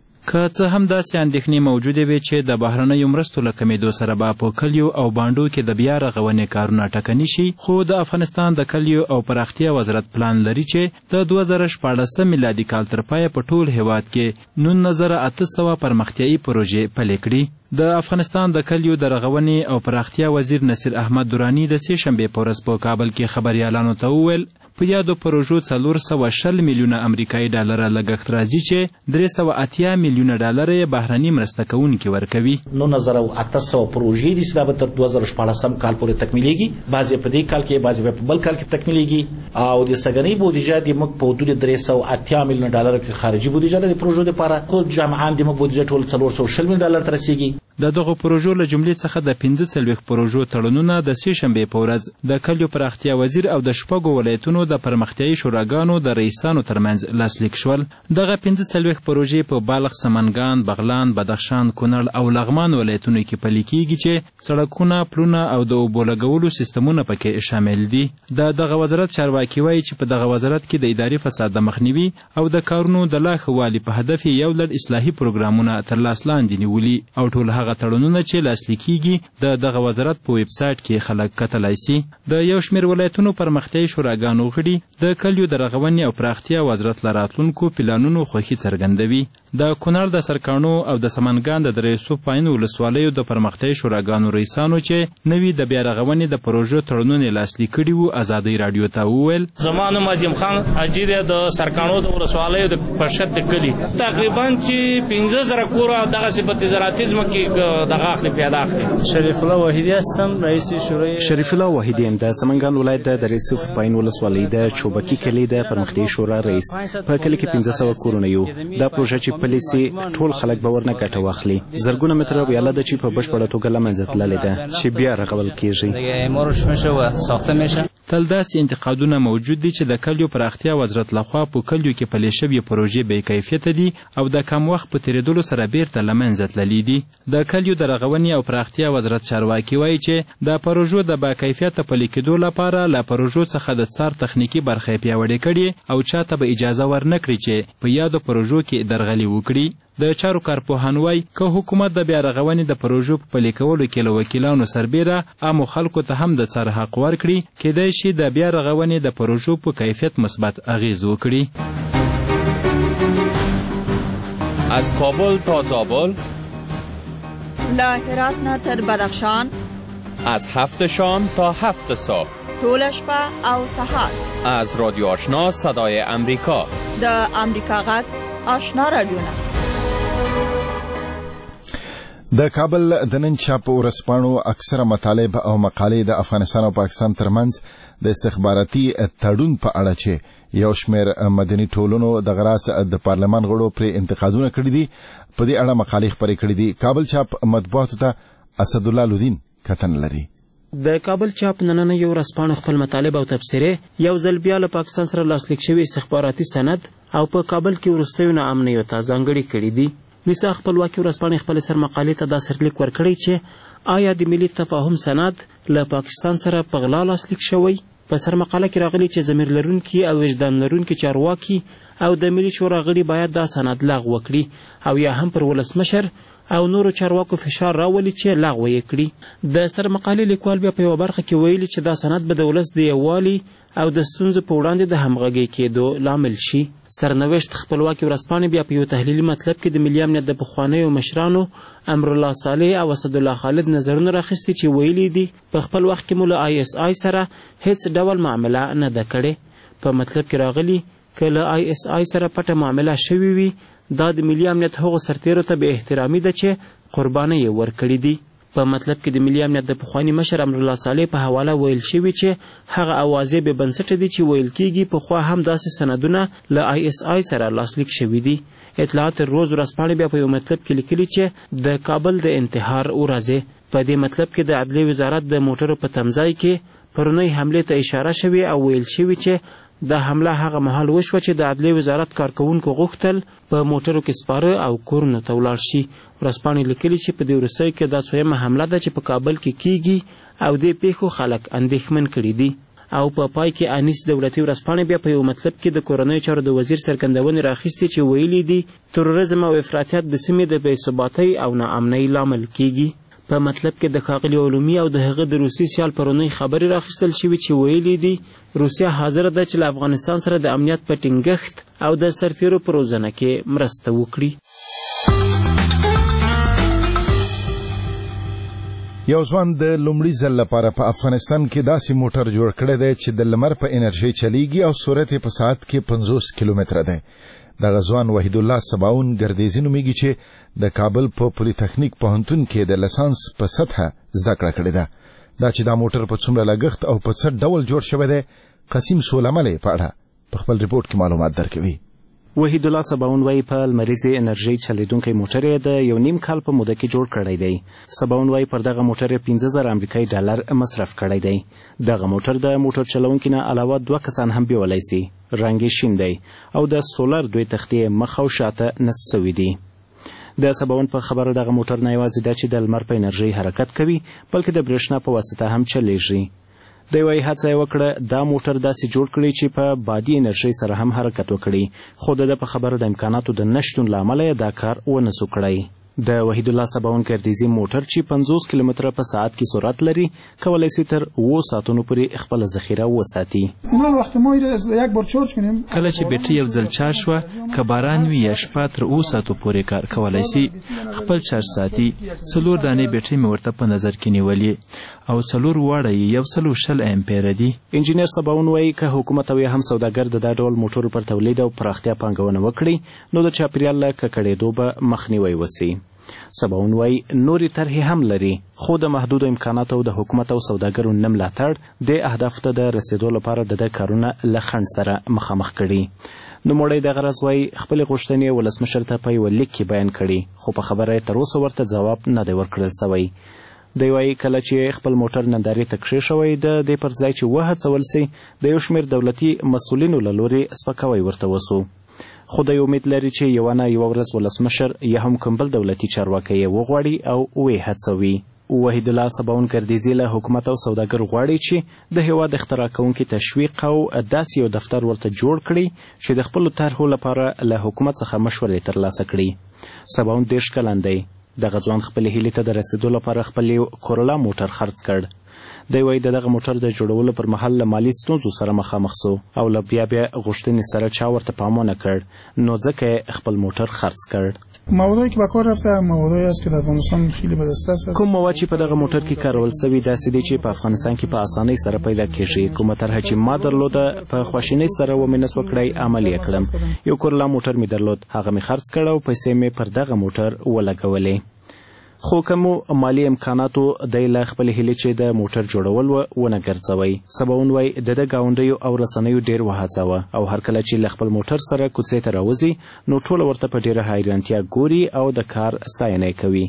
Speaker 10: که څه هم داسې اندېښنې موجودې وي چې د بهرنیو مرستو له کمېدو سره به په کلیو او بانډو کې د بیا رغونې کارونه ټکني شي، خو د افغانستان د کلیو او پراختیا وزارت پلان لري چې د دوه زره شپاړسم میلادي کال تر پایه په ټول هیواد کې نولس زره اته سوه پرمختیایي پروژې پلې کړي. د افغانستان د کلیو د رغونې او پراختیا وزیر نصیر احمد درانی د سه شنبې په ورځ په کابل کې خبریالانو ته وویل په یادو پروژو څلور سوه شل میلیونه امریکایي ډالره لګښت راځي چې درې سوه اتیا میلیونه ډالر یې بهرني مرسته کوونکي ورکوي.
Speaker 11: نولس زره اته سوه پروژې دي چې دا به تر دوه زره شپاړسم کال پورې تکمیلیږي. بعضې په دې کال کې بعضې په بل کال کې تکمیلیږي او د سږنۍ بودیجه د موږ په حدود درې سوه اتیا میلیونه ډالر کې خارجي بودیجه ده د پروژو دپاره، خو جامعاً د موږ بودیجه ټول څلور سوه شل میلیونه ډالر ته رسیږي.
Speaker 10: د دغو پروژو له جملې څخه د پنځه څلوېښت پروژو تړونونه د سه شنبې په ورځ د کلیو پراختیا وزیر او د شپږو ولایتونو د پرمختیایي شوراګانو د رئیسانو ترمنځ لاسلیک شول. دغه پنځه څلوېښت پروژې په بالغ، سمنګان، بغلان، بدخشان، کونړ او لغمان ولایتونو کې پلي کیږي چې سړکونه، پلونه او د اوبو لګولو سیستمونه پکې شامل دي. د دغه وزارت چارواکي وایي چې په دغه وزارت کې د اداري فساد د مخنیوي او د کارونو د لا ښه والي په هدف یو لړ اصلاحي پروګرامونه تر لاس لاندې نیولي او ټول هغه تړونونه چې لاسلیک کیږي د دغه وزارت په ویب سایټ کې خلک کتلی سي. د یو شمېر ولایتونو پرمختیایي شوراګانو غړي د کلیو د رغونې او پراختیا وزارت له راتلونکو پلانونو خوښي څرګندوي. د کونړ د سرکاڼو او د سمنګان د دره یوسف پاین ولسوالیو د پرمختیایي شوراګانو رئیسانو چې نوي د بیا رغونې د پروژو تړونونه لاسلیک کړي وو ازادۍ راډیو ته وویل
Speaker 12: زما نوم عظیم خان حاجي دی د سرکاڼو د ولسوالیو د پرشد د کلي تقریبا چې پنځه زره کوره دغسې په تجارتي ځمکې دغه اخلي پیدا اخلي.
Speaker 13: شریف الله وحیدی هستم، رئیس شورای.
Speaker 14: شریف الله وحیدی ام د سمنګان ولایت د دره یوسف پاین ولسوالۍ د چوبکی کلي د پرمختیایي شورا رئیس. په کلي کې پنځه سوه کورونه یو. دا پروژه چې پلې سي ټول خلک به ورنه ګټه واخلي. زرګونه متره ویاله ده چې په بشپړه توګه له منځه تللې ده چې بیا رغول کیږي.
Speaker 10: تل داسې انتقادونه موجود دي چې د کلیو پراختیا وزارت لخوا په کلیو کې پلې شوې پروژې بې کیفیته دي او د کم وخت په تېرېدلو سره بیرته له منځه تللي دي. د کلیو د رغونې او پراختیا وزارت چارواکي وایي چې د پروژو د با کیفیته پلي کېدو لپاره له پروژو څخه د څار تخنیکي برخه یې پیاوړې کړې او چاته به اجازه ورنه کړي چې په یادو پروژو کې درغلي وکړي. د چارو کارپوهان وایي که حکومت د بیا رغونې د پروژو په پلي کولو کې له وکیلانو سربیره عامو خلکو ته هم د څار حق ورکړي، کیدای شي د بیا رغونې د پروژو په کیفیت مثبت اغیز وکړي.
Speaker 15: از کابل تا زابل،
Speaker 16: له هرات نه تر بدخشان،
Speaker 15: از هفت شام تا هفت صبح،
Speaker 16: ټوله شپه او سهار،
Speaker 15: از رادیو آشنا صدای امریکا،
Speaker 16: د امریکا غږ آشنا رادیوونه.
Speaker 1: د کابل د نن چاپ ورځپاڼو اکثره مطالب او مقالې د افغانستان او پاکستان ترمنځ د استخباراتي تړون په اړه چې یو شمېر مدني ټولنو دغه راز د پارلمان غړو پرې انتقادونه کړي دي په دې اړه مقالې خپرې کړي دي. کابل چاپ مطبوعاتو ته اسدالله لودین کتن لري.
Speaker 17: د کابل چاپ نننۍ یو ورځپاڼه خپل مطالب او تبصرې یو ځل بیا له پاکستان سره لاسلیک شوي استخباراتي سند او په کابل کې وروستیو ناامنیو ته ځانګړي کړي دي. ویسا خپلواکي ورځپاڼې خپلې سرمقالې ته دا سرلیک ورکړی چې آیا د ملي تفاهم سند له پاکستان سره په غلا لاسلیک شوی؟ په سرمقاله کې راغلي چې ضمیر لرونکي او وجدان لرونکي چارواکي او د ملي شورا غړي باید دا سند لغوه کړي او یا هم پر ولسمشر او نورو چارواکو فشار راولي چې لغوه یې کړي. د سرمقالې لیکوال بیا په یوه برخه کې ویلي چې دا سند به د ولس د یووالي او د ستونزو په وړاندې د همغږۍ کېدو لامل شي. سرنوشت خپلواکي ورځپاڼې بیا په یو تحلیلي مطلب کې د ملي امنیت د پخوانیو مشرانو امرالله صالح او اسدالله خالد نظرونه راخیستي چې ویلي دي په خپل وخت کې مو له آی اس آی سره هیڅ ډول معامله نه ده کړې. په مطلب کې راغلي که له آی اس آی سره پټه معامله شوې وي دا د ملي امنیت هغو سرتیرو ته بې احترامي ده چې قربانۍ یې ورکړي دي. په مطلب کې د ملي امنیت د پخواني مشر امرالله صالح په حواله ویل شوي چې هغه اوازې بې بنسټه دي چې ویل کېږي پخوا هم داسې سندونه له آی اس آی سره لاسلیک شوي دي. اطلاعات روز ورځپاڼې بیا په یو مطلب کې لیکلي چې د کابل د انتحار ورځې. په دې مطلب کې د عدلیې وزارت د موټرو په تمځای کې پرونۍ حملې ته اشاره شوې او ویل شوي چې دا حمله هغه مهال وشوه چې د عدلیې وزارت کارکوونکو غوښتل په موټرو کې سپاره او کورونو ته ولاړ شي. ورځپاڼې لیکلي چې په دې وروستیو کې دا څویمه حمله ده چې په کابل کې کیږي او دې پیښو خلک اندېښمن کړي دي. او په پا پای کې انیس دولتي ورځپاڼې بیا په یو مطلب کې د کورنیو چارو د وزیر څرګندونې راخیستې چې ویلي دي تروریزم او افراطیت د سیمې د بې ثباتۍ او ناامنۍ لامل کیږي. په مطلب کې د ښاغلي علومي او د هغه د روسي سیال پرونۍ خبرې راخیستل شوي چې ویلي دي روسیه حاضره ده چې له افغانستان سره د امنیت په ټینګښت او د سرتیرو په روزنه کې مرسته وکړي.
Speaker 1: یو ځوان د لومړي ځل لپاره په افغانستان کې داسې موټر جوړ کړی دی چې د لمر په انرژۍ چلیږي او سرعت یې په ساعت کې پنځوس کیلومتره دی. دغه ځوان وحید الله سباون ګردیزي نومیږي چې د کابل په پولی تخنیک پوهنتون کې د لسانس په سطحه زده کړه کړې ده. دا چې دا موټر په څومره لګښت او په څه ډول جوړ شوی دی قسیم سولملی په اړه په خپل ریپورټ کې معلومات درکوي.
Speaker 14: وحید الله سباون وايي په لمریزې انرژۍ چلیدونکی موټر یې د یو نیم کال په موده کې جوړ کړی دی. سباون وايي پر دغه موټر یې پنځه زره امریکایي ډالر مصرف کړی دی. دغه موټر د موټر چلونکي نه علاوه دوه کسان هم بیولی سي. رنګ یې شین دی او د سولر دوی تختې مخ او شاته نصب سوي دي. د سباون په خبره دغه موټر نه یوازې دا چې د لمر په انرژۍ حرکت کوي بلکې د برېښنا په واسطه هم چلیږي. دوی وايي هڅه یې وکړه دا موټر داسې جوړ کړي چې په بادي انرژۍ سره هم حرکت وکړي خو د ده په خبره د امکاناتو د نشتون له امله یې دا کار ونسو کړی. د وحید الله سباون ګردیزي موټر چې پنځوس کیلومتره په ساعت کې سرعت لري کولی شي تر اوه ساعتونو پورې خپله ذخیره وساتي.
Speaker 10: کله چې بیټرۍ یو ځل چارج شوه که باران وي یا شپه تر اوه ساعتو پورې کار کولی شي. خپل چارج ساتي. څلور دانې بیټرۍ مې ورته په نظر کې نیولې او څلور واړه یې یو سل او شل امپیره دي.
Speaker 14: انجینر سباون وایي که حکومت او یا هم سوداګر د دا ډول موټرو پر تولید او پراختیا پانګونه وکړي نو د چاپیریال له ککړېدو به مخنیوی وسي. سباون وایي نورې طرحې هم لري خو د محدودو امکاناتو او د حکومت او سوداګرو نه ملاتړ د اهدافو ته د رسیدو لپاره د ده کارونه له خنډ سره مخامخ کړي. نوموړی دغه راز وایي خپلې غوښتنې ولسمشر ته په یوه لیک کې بیان کړي خو په خبره یې تر اوسه ورته ځواب نه دی ورکړل سوی. دی وایي کله چې خپل موټر نندارې ته کښې شوی د دې پر ځای چې وهڅول سي د یو شمېر دولتي مسؤلینو له لورې سپکاوی ورته وسو. خو دی امید لري چې یوه نه یوه ورځ ولسمشر یا هم کوم بل دولتي چارواکی یې وغواړي او ویې هڅوي. وحید الله سباون ګردیزي له حکومت او سوداګر غواړي چې د هېواد اختراع کوونکي تشویق او داسې یو دفتر ورته جوړ کړي چې د خپلو طرحو لپاره له حکومت څخه مشورې ترلاسه کړي. سباون دېرش کلن دی. دغه ځوان خپلې هیلې ته د رسیدو لپاره خپل یو کورولا موټر خرڅ کړ. دی وایي د دغه موټر د جوړولو پر مهال له مالي ستونزو سره مخامخ سو او له بیا بیا غوښتنې سره چا ورته پام ونه کړ نو ځکه یې خپل موټر خرڅ کړ.
Speaker 18: موادی که به کار رفته موادی است که در افغانستان خیلی به دسترس است.
Speaker 14: کوم مواد چې په دغه موټر کې کارول سوي داسې دي چې په افغانستان کې په اسانۍ سره پیدا کیږي. کومه طرحه چې ما درلوده په خواشینۍ سره ومې نس وکړی عمل یې کړم. یو کورولا موټر مې درلود هغه مې خرڅ کړ او پیسې مې پر دغه موټر ولګولې. خو کومو مالی امکاناتو دی له خپلې هیلې چې د موټر جوړول و ونه ګرځوی. سباون وایي د ده ګاونډیو او رسنیو ډېر وهڅاوه او هر کله چې له خپل موټر سره کوڅې ته راوځي نو ټوله ورته په ډېره حیرانتیا ګوري او د کار ستاینه یې کوي.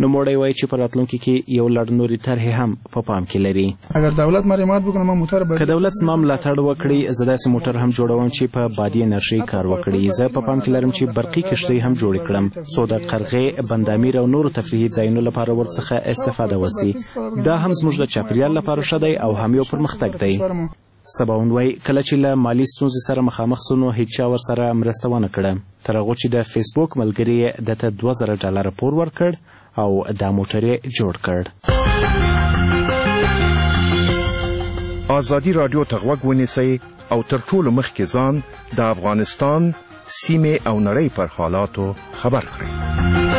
Speaker 14: نوموړی وایي چې په راتلونکي کې یو لړ نورې طرحې هم په پام کې لري.
Speaker 18: اگر دولت مریمات وکړي ما موټر به
Speaker 14: که دولت زما ملاتړ وکړي زه داسې موټر هم جوړوم چې په بادي انرژي کار وکړي. زه په پام کې لرم چې برقي کښتۍ هم جوړې کړم څو د قرغې بندامیر او نورو تفریحي ځایونو لپاره ورڅخه استفاده وسي. دا هم زموږ د چاپیریال لپاره ښه دی او هم یو پرمختګ دی. سباوون وایي کله چې له مالي ستونزې سره مخامخ سو نو هیڅ چا ورسره مرسته ونه کړه تر هغو چې د فیسبوک ملګري یې دته دوه زره ډالره پور ورکړ او دا موټر یې جوړ کړ.
Speaker 19: آزادي رادیو ته غوږ ونیسئ او تر ټولو مخکې ځان د افغانستان سیمې او نړۍ پر حالاتو خبر کړئ.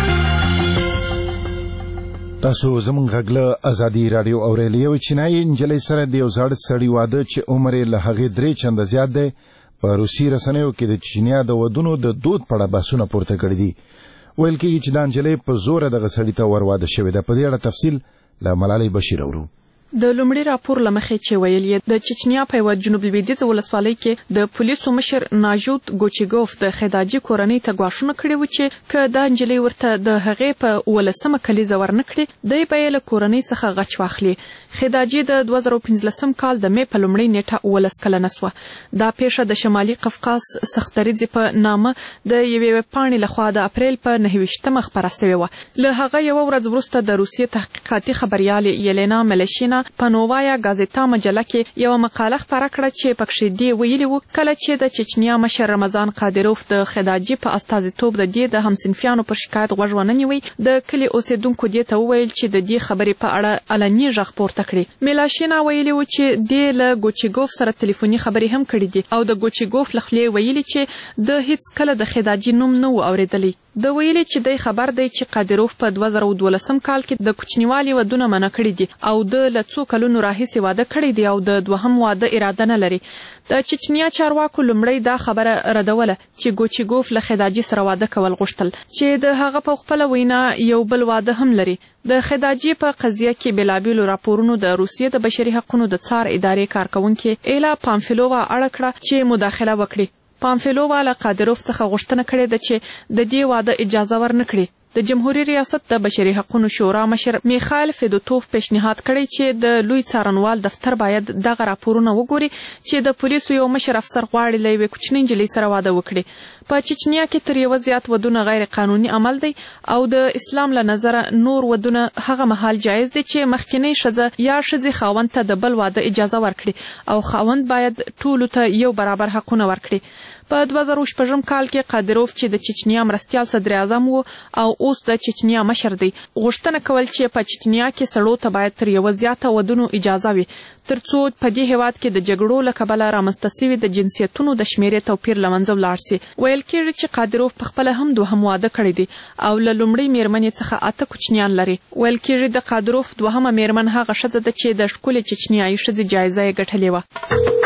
Speaker 1: تاسو زمونږ غږ له ازادي رادیو اورېدلی. یو چینایي نجلۍ سره د یو زاړه سړي واده چې عمر یې له هغې درې چنده زیات دی په روسي رسنیو کې د چینیا د ودونو د دود په اړه بحثونه پورته کړي دي. ویل کېږي چې دا نجلۍ په زوره دغه سړي ته ور واده شوې ده. په دې اړه تفصیل له ملالۍ بشیر اورو.
Speaker 20: د لومړي راپور له مخې چې ویل یې د چچنیا په یوه جنوب لویدیځه ولسوالۍ کې د پولیسو مشر ناژود ګوچیګوف د خداجي کورنۍ ته ګواښونه کړي وو چې که دا نجلۍ ورته د هغې په اوولسمه کلیزه ورنکړي دی به یې له کورنۍ څخه غچ واخلي. خداجي د دوه زره پنځلسم کال د مې په لومړۍ نیټه اوولس کلنه سوه. دا پیښه د شمالي قفقاز سختریځې په نامه د یوې پاڼې لخوا د اپریل په نهه ویشتمه خپره سوې وه. له هغه یوه ورځ وروسته د روسیې تحقیقاتي خبریالې یلینا ملشینا په نووایا گازیتا مجله کې یوه مقاله خپره کړه چې پکښې دې ویلي وو کله چې د چچنیا مشر رمضان قادروف د خداجي په استازیتوب د دې د همصنفیانو پر شکایت غوږ ونه نیوی د کلي اوسېدونکو دې ته وویل چې د دې خبرې په اړه علني غږ پورته کړي. میلاشینا ویلي وو چې دې له ګوچیګوف سره تلیفوني خبرې هم کړي دي او د ګوچیګوف له خولې ویلي چې د هیڅ کله د خداجي نوم نه و اورېدلی. د ویلي چې دی خبر دی چې قادروف په دوه زره دولسم کال کې د کوچنیوالي ودونه منع کړي دي او د له څو کلونو راهیسې واده کړی دی او د دوهم واده اراده نه لري. د چچنیا چارواکو لومړی دا خبره ردوله چې ګوچیګوف له خداجي سره واده کول غوښتل چې د هغه په خپله وینا یو بل واده هم لري. د خداجي په قضیه کې بېلابېلو راپورونو د روسیې د بشري حقونو د څار ادارې کارکوونکې ایلا پامفیلووا اړه کړه چې مداخله وکړي. پامفیلووا له قادروف څخه غوښتنه کړې ده چې د دې واده اجازه ورنکړي. د جمهوریت ریاست د بشري حقوقو شورا مشر میخائیل فیدوتوف پیشنهاد کړی چې د لوی څارنوال دفتر باید دغه راپورونه وګوري چې د پولیسو یو مشر افسر غواړي له یوې کوچنۍ نجلۍ سره واده وکړي. په چچنیا کې تر یوه زیات ودونه غیر قانوني عمل دی او د اسلام له نظره نور ودونه هغه مهال جایز دی چې مخکینۍ ښځه یا ښځې خاوند ته د بل واده اجازه ورکړي او خاوند باید ټولو ته یو برابر حقونه ورکړي. په دوه زره شپږم کال کې قادروف چې د چچنیا مرستیال صدر اعظم و او اوس د چچنیا مشر دی غوښتنه کول چې په چچنیا کې سړو ته باید تر یوه زیاته ودونو اجازه وي ترڅو په دې هیواد کې د جګړو له کبله رامنځته سوي د جنسیتونو د شمیرې توپیر له منځه ولاړ سي. ویل کېږي چې قادروف پخپله هم دوهم واده کړی دی او له لومړۍ میرمنې څخه اته کوچنیان لري. ویل کېږي د قادروف دوهمه میرمن هغه ښځه ده چې د ښکلې چچنیایي ښځې جایزه یې ګټلې وه.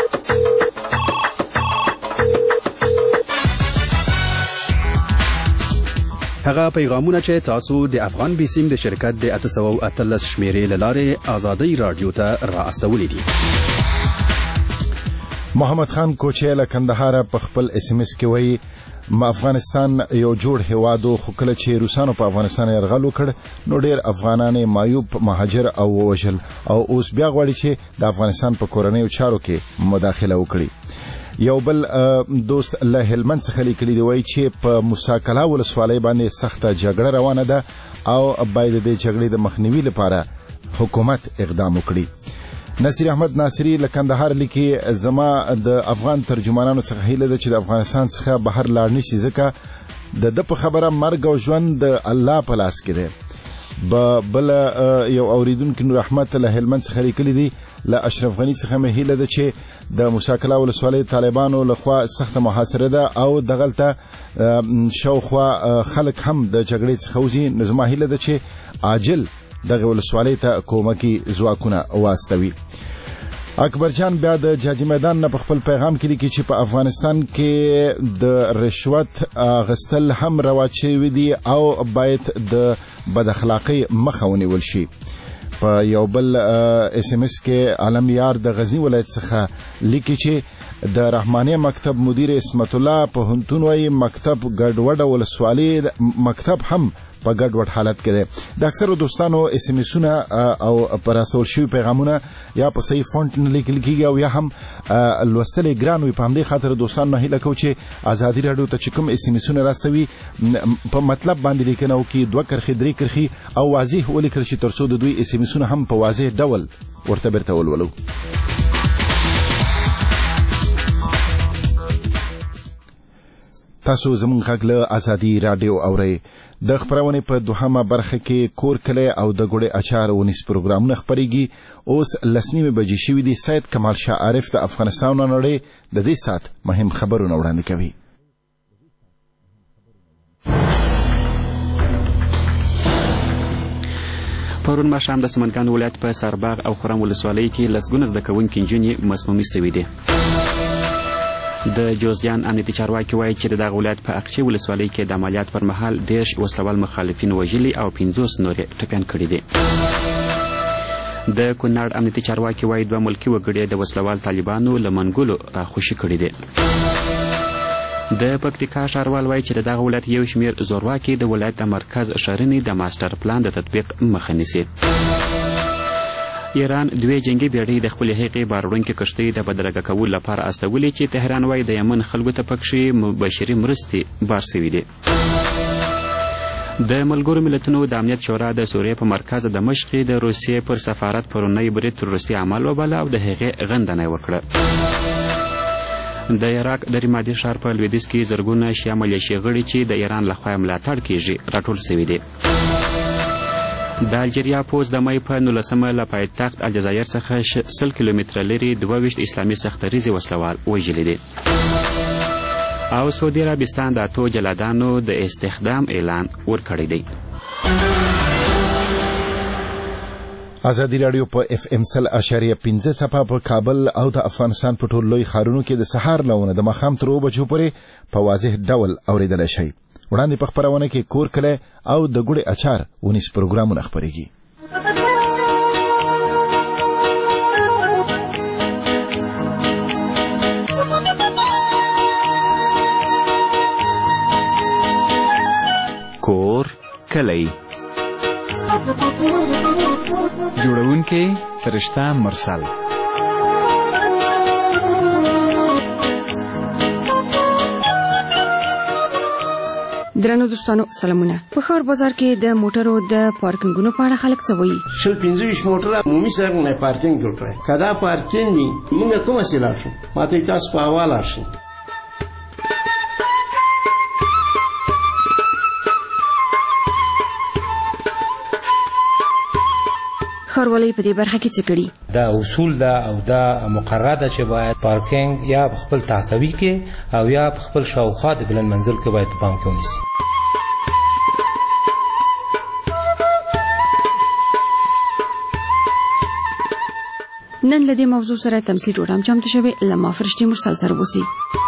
Speaker 21: هغه پیغامونه چې تاسو د افغان بیسیم د شرکت د اته سوه او اتلس شمیرې له لارې ازادۍ راډیو ته را استولی دي.
Speaker 1: محمد خان کوچی له کندهار په خپل اس ام اس کې وایي افغانستان یو جوړ هیواد خو کله چې روسانو په افغانستان یرغل وکړ نو ډېر افغانان معیوب مهاجر او وژل او اوس بیا غواړي چې د افغانستان په کورنیو چارو کې مداخله وکړي. یو بل دوست له هلمند څخه لیکلي دی وایي چې په موساکلا ولسوالۍ باندې سخته جګړه روانه ده او باید د جګړې د مخنیوي لپاره حکومت اقدام وکړي. نصیر احمد ناصری له کندهار لیکي زما د افغان ترجمانانو څخه هیله ده چې د افغانستان څخه بهر لاړ نشي ځکه د ده په خبره مرګ او ژوند د الله په لاس کې دی. بل یو اوریدونکي نور احمد له هلمند څخه لیکلي دی له اشرف غني څخه مې هیله ده چې د موساکلا ولسوالۍ طالبانو لخوا سخته محاصره ده او دغلته شاوخوا خلک هم د جګړې څخه وځي. نو زما هیله ده چې عاجل دغه ولسوالۍ ته کومکي ځواکونه واستوي. اکبر جان بیا د جاجي میدان نه په خپل پیغام کې لیکي چې په افغانستان کې د رشوت اخیستل هم رواج شوي دي او باید د بد اخلاقۍ مخه ونیول شي. په یو بل اس ام اس کې عالم یار د غزنی ولایت څخه لیکي چې د رحمانیه مکتب مدیر اسمت الله پوهنتون وايي مکتب ګډوډه ولسوالي مکتب هم په ګډوډ حالت کې دی. د اکثرو دوستانو اس ام اسونه او پراسول شوي پیغامونه یا په صحیح فونټ نه لیکل کیږي او یا هم لوستل یې ګران وي. په همدې خاطر دوستانو نه هیله کوو چې ازادي راډیو ته چې کوم اس ام اسونه راستوي په مطلب باندې لیکنه وکړي، دوه کرښې درې کرښې او واضح ولیکل شي تر څو د دوی اس ام اسونه هم په واضح ډول ورته بیرته ولولو. تاسو زموږ غږ له ازادي راډیو اورئ. د خپرونې په دوهمه برخه کې کور کلی او د ګوړې اچار ونیس پروګرامونه خپریږي. اوس لس نیمې بجې شوي دي. سید کمال شاه عارف د افغانستان نړۍ د دې ساعت مهم خبرونه وړاندې کوي.
Speaker 2: پرون ماښام د سمنګان ولایت په سارباغ او خرم ولسوالۍ کې لسګونه زده کوونکي نجونې مسمومې سوي دي. د جوزجان امنیتي چارواکي وایي چې د دغه ولایت په اقچې ولسوالۍ کې د عملیات پر مهال دېرش وسلوال مخالفین وژلي او پنځوس نور یې ټپیان کړي دي. د کونړ امنیتي چارواکي وایي دوه ملکي وګړي د وسلوال طالبانو له منګولو راخوشي کړي دي. د پکتیکا ښاروال وایي چې د دغه ولایت یو شمېر زورواکي د ولایت د مرکز ښارنې د ماسټر پلان د تطبیق مخه نیسي. ایران دوی جنگي بیړۍ د خپلې هغې باروړونکې کښتۍ د بدرګه کولو لپاره استولې چې تهران وایي د یمن خلکو ته پکښې بشري مرستې بار سوي دي. د ملګرو ملتونو د امنیت شورا د سوریې په مرکز دمشق د روسیې پر سفارت پرونی برید تروریستي عمل وباله او د هغې غندنه یې وکړه. د عراق د رمادي ښار په لویدیځ کې زرګونه شیعه ملیشې غړي چې د ایران لخوا ملاتړ کیږي راټول سوي دي. د الجیریا پوځ د مۍ په نولسمه له پایتخت الجزایر څخه سل کیلومتره لرې دوه ویشت اسلامي سختریزې وسلوال وژلي دي. او سعودي عربستان د اتو جلادانو د استخدام اعلان ورکړی دی.
Speaker 1: ازادي راډیو په اف ام سل اشاریه پنځه څپه په کابل او د افغانستان په ټولو لوی ښارونو کې د سهار لونه د ماښام تر اوو بجو پورې په واضح ډول اورېدلی شئ. وړاندې په خپرونه کې کور کلی او د ګوړې اچار ونیس پروګرامونه خپریږي.
Speaker 21: کور کلی
Speaker 10: جوړونکی فرشته مرسل.
Speaker 3: درنو دوستانو سلامونه. په ښار بازار کې د موټرو د پارکینګونو په اړه خلک څه وایي؟
Speaker 22: شل پنځه ویشت موټره عمومي سړک نه پارکینګ جوړ کړی. که دا پارکینګ وي موږ کومه سې لاړ شو؟ ما ته تاسو په هوا لاړ شئ.
Speaker 3: ښاروالۍ په دې برخه کې څه کړي؟
Speaker 6: دا اصول ده او دا مقرره ده چې باید پارکینګ یا په خپل تحتوي کې او یا په خپل شاوخوا د بلند منزل کې باید پام کې ونیسي.
Speaker 3: نن له دې موضوع سره تمثیل ډوډام چمتو شوی له ما فرشتې مرسل سره بوسي.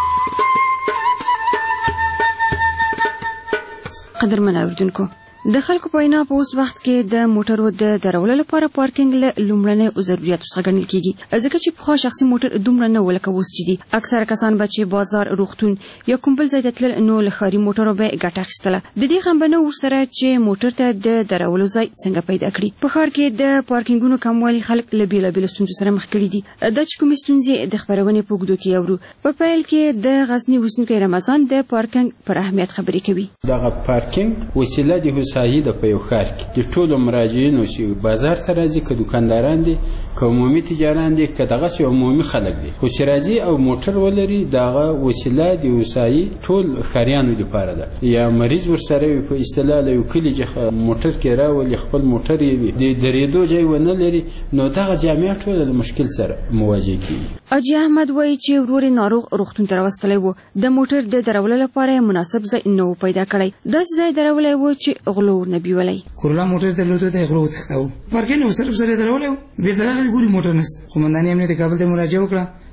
Speaker 3: قدرمن اوریدونکو، د خلکو په وینا په اوس وخت کې د موټرو د درولو لپاره پارکینګ له لومړنیو ضرورتو څخه ګڼل کیږي، ځکه چې پخوا شخصي موټر دومره نه و لکه اوس چې دي. اکثره کسان به چې بازار، روغتون یا کوم بل ځای ته تلل نو له ښاري موټرو به ګټه اخیستله. د دې غم به نه ورسره چې موټر ته د درولو ځای څنګه پیدا کړي. په ښار کې د پارکینګونو کموالي خلک له بېلابېلو ستونزو سره مخ کړي دي. دا چې کومې ستونزې د خپرونې په اوږدو کې اورو. په پیل کې د غزني اوسېدونکی رمضان د پارکینګ پر اهمیت خبرې کوي.
Speaker 23: دغه پارکینګ وسیله د هوسایي د په یو ښار کې د ټولو مراجعینو چې بازار ته راځي، که دوکانداران دي، که عمومي تجاران دي، که دغسې عمومي خلک دي، خو چې راځي او موټر ولري، دغه وسیله د هوسایي ټول ښاریانو دپاره ده. یا مریض ورسره وي په اصطلاح له یو کلي چې موټر کې راولي، خپل موټر یې وي، د درېدو ځای ونه لري، نو دغه جامعه ټوله د مشکل سره مواجه کېږي.
Speaker 3: حاجي احمد وایي چې ورور یې ناروغ روغتون ته راوستلی و. د موټر د درولو لپاره یې مناسب ځای نه و پیدا کړی. داسې ځای درولی و چې غلو ورنه بیولی.
Speaker 24: کورلا موټر درلوده ته غلو وتښتاوه. پارکینګ ورسره سره درولی و. بېرته راغلی ګوري موټر نشته. قومنداني امنیت کابل ته مراجعه وکړه.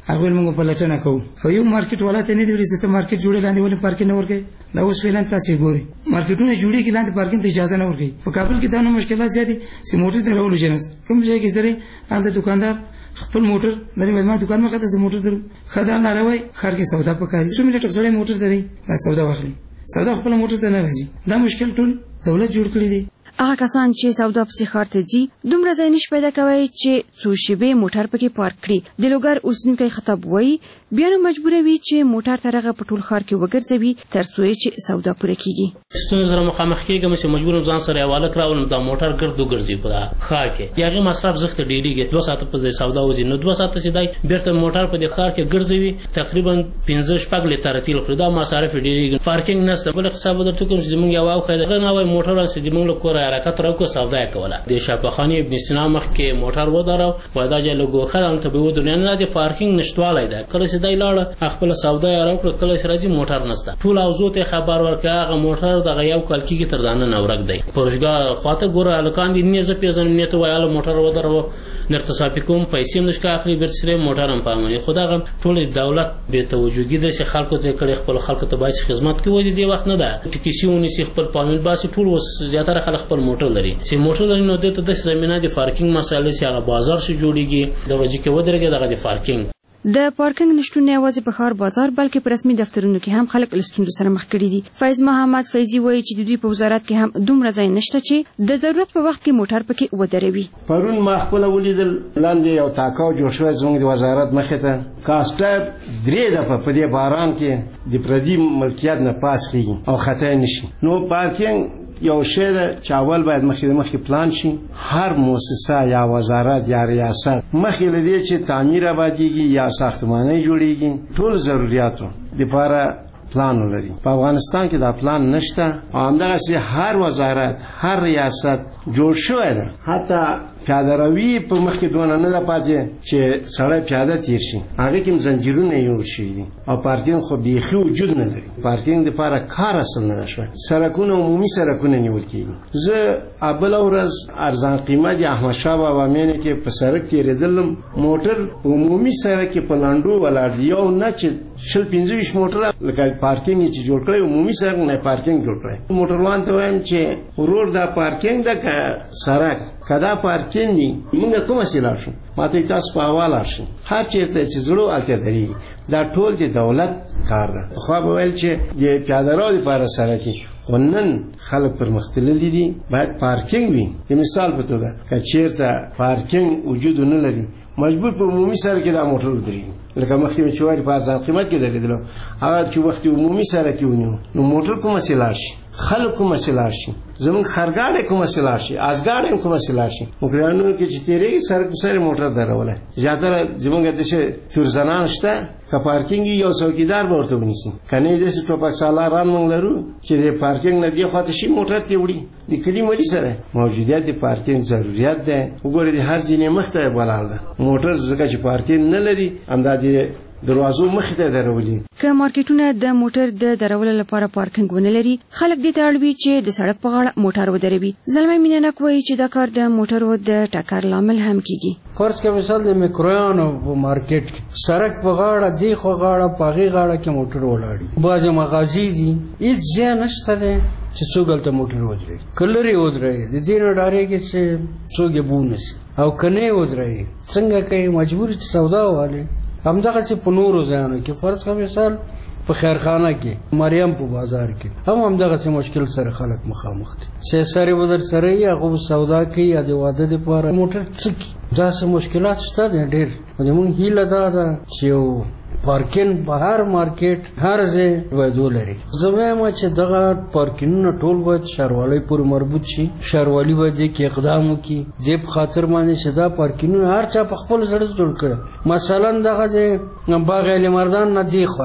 Speaker 24: هغه موږ په لټنه کوو خو یو مارکیټ والا ته نه دی چې ته مارکیټ جوړې لاندې ولې پارکینګ نه ورکړي دا اوس فعلا تاسو ګوري مارکیټونه جوړې کې لاندې پارکینګ ته اجازه نه ورکړي په کابل کې دا نو مشکلات زیاتې چې موټر ته راولو جنس کوم ځای کې زری هلته دکاندار خپل موټر لري ما دکان مخه ته موټر درو خدای نه راوي خار کې سودا پکاري چې ملي ټکسړې موټر دري دا سودا واخلي سودا خپل موټر ته نه راځي دا مشکل ټول دولت جوړ کړی دی
Speaker 3: هغه کسان چې سودا په ښار ته ځي دومره ځای نش پیدا کوي چې څو شیبې موټر پکې پارک کړي د لوګر اوسنکي خطاب وایي بیا نو مجبور وي چې موټر ترغه په ټول ښار کې وګرځوي تر څو چې سودا پوره کیږي
Speaker 4: ستونزې سره مخامخ کېږم چې مجبور ځان سره حواله کراول دا موټر ګرځو ګرځي په ښار کې یاغه مصرف زخت ډیریږي دوه ساعت په سودا وځي نو دوه ساعت سیدای بیرته موټر په ښار کې ګرځوي تقریبا پنځه شپږ لیټر تیل خردا مصارف ډیریږي پارکینګ نشته بل حساب درته کوم چې موږ یو او خیره نه وای موټر سره چې موږ کور حرکت راکو سودا کوله د شاپخانی ابن سینا مخ کې موټر ودارو ودا جلو ګوخه ته به ودونه نه د پارکینګ نشټوالای دا کله چې دای لاړ خپل سودا راکړه کله چې راځي موټر نشته ټول اوزو ته خبر ورکړه هغه موټر د غیاو کال کې تر دانه نورک دی پرشګه خواته ګوره الکان دي نه ز پیژن نه ته وایاله موټر ودارو نرته صاحبکم پیسې نشکا اخلي برسره موټر هم پامني خدا غم ټول دولت به توجهګي د شي خلکو ته کړي خپل خلکو ته باید خدمت کوي دی وخت نه ده ټیکسیونی سي خپل پامل باسي ټول وس زیاتره خلک خپل موټر لري چې موټر لري نو د ته د زمينه د پارکینګ مسایل سي هغه بازار سي جوړيږي د وجې کې ودرګي دغه د پارکینګ
Speaker 3: د پارکینګ نشټون نه یوازې په ښار بازار بلکې په رسمي دفترونو کې هم خلک لستوندو سره مخ کړي دي فیض محمد فیضی وایي چې د دوی په وزارت کې هم دومره ځای نشته چې د ضرورت په وخت کې موټر پکې ودروي
Speaker 22: پرون ما خپل ولیدل لاندې یو تاکاو جوړ شوی زموږ د وزارت مخې ته کاسټر درې دفعه په دې باران کې د پردي ملکیت نه پاس کیږي او خطا نشي نو پارکینګ یو شی ده چې اول باید مخکې مخکې پلان شي هر مؤسسه یا وزارت یا ریاست مخکې لدی چې تعمیر آبادیږي یا ساختماني جوړیږي ټول ضرورتو لپاره پلان ولري په افغانستان کې دا پلان نشته او همدغه هر وزارت هر ریاست جوړ شوی ده حتی پیاده روی په مخ کې دونه نه ده پاتې چې سړی پیاده تیر شي هغه کې زنجیرونه یو شي دي او پارکینګ خو بیخي وجود نه لري پارکینګ لپاره کار اصل نه شوی سرکونه عمومي سرکونه نیول کیږي زه ابل ورځ ارزان قیمت احمد شاه بابا مینه کې په سرک تیرېدلم موټر عمومي سرک په لاندو ولاړ دی یو نه چې شل پنځه ویشت موټر لکه پارکینګ چې جوړ کړی عمومي سرک نه پارکینګ جوړ کړی موټروان ته وایم چې ورور دا پارکینګ د سرک کدا پارکینګ دی موږ کومه سیلار شو ماته تاسو په حواله شي هر چیرته چې زړو الته دی دا ټول د دولت کار ده خو به ویل چې د پیاده رو لپاره سرکی ونن خلک پر مختللی دي باید پارکینګ وي مثال په توګه که چیرته پارکینګ وجود نه لري مجبور په عمومي سره کې دا موټر ودري لکه مخکې چې وایي په ځان قیمت کې درېدل هغه چې وخت عمومي سره کې ونیو نو موټر کومه سیلار شي خلک کومه سیلار شي زمون خرګاړې کومه سیلار شي ازګاړې کومه سیلار شي مګرانو کې چې تیرې سره سره موټر دروله زیاتره زمونږ د شه تور زنان شته که پارکینګ یو څوکیدار به ورته ونیسي کنه دې ټوپک سالاران مونږ لرو چې د پارکینګ نه دی خاطر شي موټر ته وړي د کلی ملي سره موجودیت د پارکینګ ضرورت ده وګورئ د هر ځینې مخته بلال ده موټر ځکه چې پارکینګ نه لري امدادي دروازو مخ ته درولي
Speaker 3: که مارکیټونه د موټر د درولو لپاره پارکینګ ونه لري خلک دې ته اړوي چې د سړک په غاړه موټر ودروي زلمه مینه کوي چې دا کار د موټرو د ټکر لامل هم کیږي
Speaker 13: فرض کړئ مثال د میکرویانو په مارکیټ کې سړک په غاړه دی خو غاړه پاغي غاړه کې موټر ولاړي بعض مغازي دي هیڅ ځای نشته چې څوک دلته موټر ودري کلري ودري د دې نه ډارېږي چې څوک یې بونس او کنه ودري څنګه کوي مجبور چې سودا واله همدغه چې په نورو ځایونو کې فرض کړئ مثال په خیرخانه کې مریم په بازار کې هم همدغه څه مشکل سره خلک مخامخ دي سه سره بدر سره یې هغه سودا کوي یا د واده لپاره موټر څکی دا څه مشکلات شته ډېر موږ هیله ده چې پارکینګ بهر مارکیټ هر ځای وځو لري زموږ چې دغه پارکینګونه ټول باید شهروالۍ پورې مربوط شي شهروالي باید کې اقدام وکړي د په خاطر باندې چې دا پارکینګونه هر چا په خپل ځړ جوړ کړي مثلا دغه ځای باغ علی مردان نه دی خواته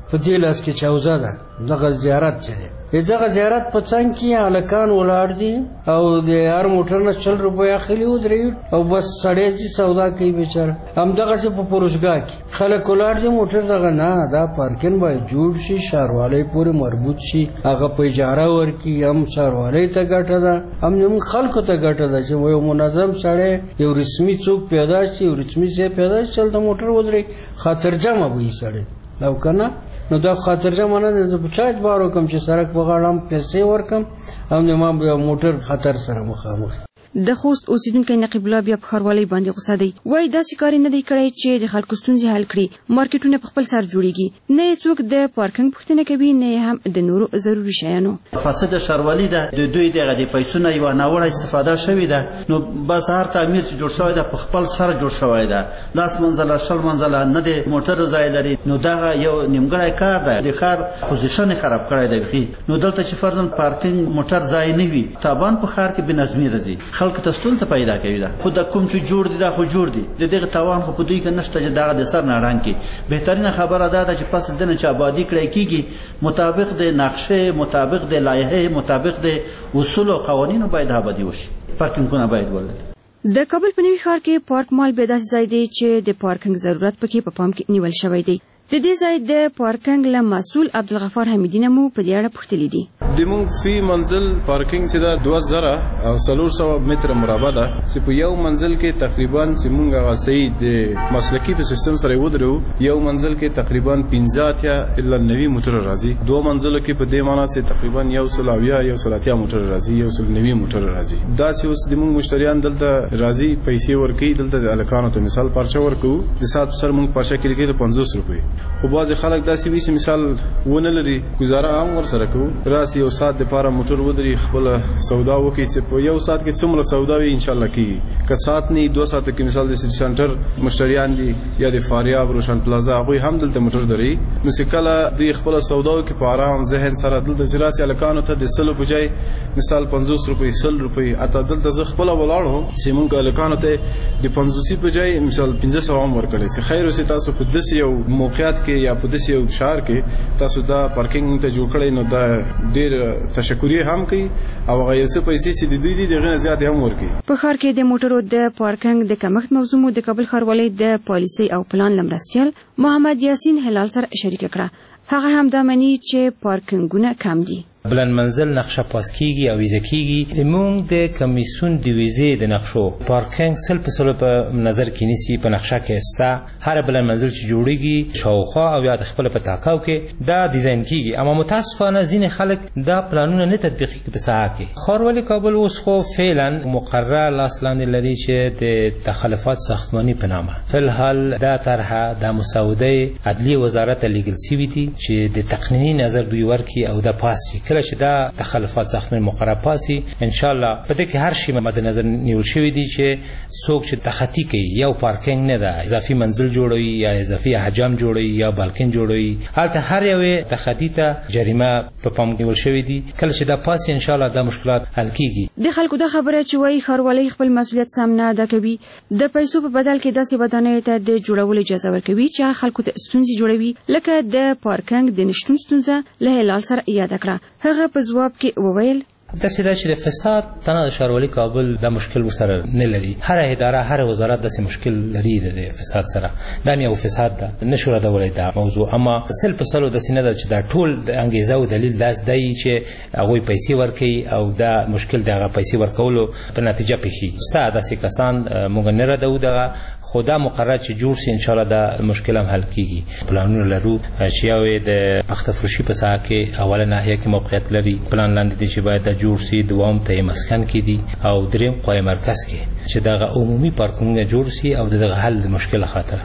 Speaker 13: په دې لاس کې چوزه ده دغه زیارت چې دی دغه زیارت په څنګ کې هلکان ولاړ دي او د هر موټر نه چل روپۍ اخلي ودرېږي او بس سړی چې سودا کوي بیچاره همدغسې په فروشګاه کې خلک ولاړ دي موټر دغه نه دا پارکینګ باید جوړ شي ښاروالۍ پورې مربوط شي هغه په اجاره ورکړي هم ښاروالۍ ته ګټه ده هم زموږ خلکو ته ګټه ده چې یو منظم سړی یو رسمي څوک پیدا شي یو رسمي ځای پیدا شي چلته موټر ودرېږي خاطرجمه به وي سړی او کنه نو دا خاطرجمه نه ده په چا اعتبار وکړم چې سړک په غاړه هم پیسې ورکړم او ما به موټر خطر سره مخامخ
Speaker 3: د خوست اوسیدونکو نقیب الله بیا په ښاروالۍ باندې غوسه دی وایي داسې کار نه دی کړی چې د خلکو ستونزې حل کړي مارکیټونه په خپل سر جوړیږي نه یې څوک د پارکینګ پوښتنه کوي نه یې هم د نورو ضروري شیانو
Speaker 5: فاسد ښاروالي ده د دوی دغه د پیسو نه یوه ناوړه استفاده شوې ده نو بس هر تعمیر چې جوړ شوی ده په خپل سر جوړ شوی ده لاس منزله شل منزله نه د موټر ځای لري نو دغه یو نیمګړی کار ده د ښار پوزیشن خراب کړی دی بخي نو دلته چې فرضاً پارکینګ موټر ځای نه وي تابان په ښار کې بېنظمي راځي خلکو ته ستونزه پیدا کوي دا خو د کوم چې جوړ دي دا خو جوړ دي د دغه تاوان خو په دوی کې نشته چې دغه د سر نه اړان کې بهترینه خبره دا ده چې پس دنه چې آبادي کړی کېږي مطابق د نقشې مطابق د لایحې مطابق د اصول او قوانینو باید آبادي وشي پارکینګونه باید ولري
Speaker 3: د کابل په نوي ښار کې پارک مال به داسې ځای دی چې د پارکینګ ضرورت پکې په پام کې نیول شوی دی د دې ځای د پارکینګ له مسؤل عبدالغفار حمیدي نه مو په دې اړه پوښتلي دي
Speaker 7: د مونږ فی منزل پارکینګ چې دا دوه زره او څلور سوه متره مربع ده چې په یو منزل کې تقریبا چې مونږ هغه صحیح د مسلکي په سیستم سره ودرو یو منزل کې تقریبا پنځه اتیا الا نوي موټر راځي دوه منزلو کې په دې معنی چې تقریبا یو سل اویا یو سل اتیا موټر راځي یو سل نوي موټر راځي دا چې اوس د مونږ مشتریان دلته راځي پیسې ورکوي دلته د الکانو ته مثال پارچه ورکو د سات سر مونږ پارچه کې لګي ته پنځوس روپۍ خو بعضې خلک داسې وي چې مثال ونه لري ګزاره هم ورسره کوو راسي یو ساعت دپاره موټر ودري خپله سودا وکړي چې په یو ساعت کې څومره سودا وي انشاءالله کېږي که ساعت نه دوه ساعته کې مثال د سټي سنټر مشتریان دي یا د فاریاب روشن پلازا هغوی هم دلته موټر دري نو چې کله دوی خپله سودا وکړي په ارام ذهن سره دلته چې راسي هلکانو ته د سلو په ځای مثال پنځوس روپۍ سل روپۍ حتی دلته زه خپله ولاړ وم چې مونږ هلکانو ته د پنځوسي په ځای مثال پنځه سوه هم ورکړی چې خیر اوسې تاسو په داسې یو موقعیت کې یا په داسې یو ښار کې تاسو دا پارکینګ ته جوړ کړی نو دا ډېر تشکري هم کوي او هغه یو څه پیسې چې د دوی دي د هغې نه زیاتې هم ورکوي
Speaker 3: په ښار کې د موټرو د پارکینګ د کمښت موضوع مو د کابل ښاروالۍ د پالیسۍ او پلان له مرستیال محمد یاسین هلال سره شریکه کړه هغه هم دا مني چې پارکینګونه کم دي
Speaker 6: بلند منزل نقشه پاس کیږي او ویزه کیږي موږ د کمیسیون د ویزې د نقشو پارکینګ سل په سلو په نظر کې نیسي په نقشه کې استا هر بلند منزل چې جوړیږي شاوخوا او یا د خپل په تاکاو کې دا ډیزاین کیږي اما متاسفانه ځینې خلک دا پلانونه نه تطبیق کوي په ساحه کې ښاروالي کابل اوس خو فعلا مقرره لاس لاندې لري چې د تخلفات ساختماني په نامه فلحال دا طرحه د مسوده عدلیه وزارت لیګل سیوی دي چې د تقنینی نظر دوی ورکي او د پاس کله چې دا تخلفات ساختماني مقرره پاسي ان شاء الله په دې کې هر شی مد نظر نیول شوی دی چې څوک چې تخطی کوي یو پارکینګ نه ده اضافي منزل جوړوي یا اضافي حجم جوړوي یا بالکن جوړوي هلته هر یو تخطی ته جریمه په پام کې نیول شوی دی کله چې دا پاسي ان شاء الله دا مشکلات حل کیږي
Speaker 3: د خلکو د خبره چې وایي ښاروالۍ خپل مسؤلیت سم نه ادا کوي د پیسو په بدل کې داسې ودانیو ته د جوړولو اجازه ورکوي چې خلکو ته ستونزې جوړوي لکه د پارکینګ د نشټون ستونزه له هلال سره یاد کړه هغه په ځواب کې وویل
Speaker 6: داسې دا چې د فساد تنه د ښاروالي کابل دا مشکل ورسره نه لري هر اداره هر وزارت داسې مشکل لري د فساد سره دا یو فساد ده نشو ردولی دا موضوع اما سل په سلو داسې نه ده چې دا ټول د انګیزه او دلیل داس دی چې هغوی پیسې ورکوي او دا مشکل د هغه پیسې ورکولو په نتیجه پېښي ستا داسې کسان موږ نه ردو دغه خو دا مقرر چې جوړ سي ان شاء الله دا مشکل هم حل کیږي پلانونه لرو چې یو د پخته فروشي په ساحه کې اوله ناحیه کې موقعیت لري پلان لاندې دي چې باید دا جوړ سي دوام ته مسکن کې دي او دریم قوی مرکز کې چې دا عمومي پارکینګ جوړ سي او دغه حل د مشکل خاطر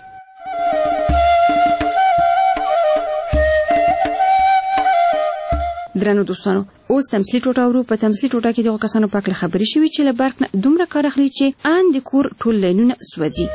Speaker 3: درنو دوستانو اوس تمثيلي ټوټه ورو په تمثيلي ټوټه کې دغه کسانو په اړه خبرې شوې چې له برق نه دومره کار اخلي چې ان د کور ټول لینونه سوځي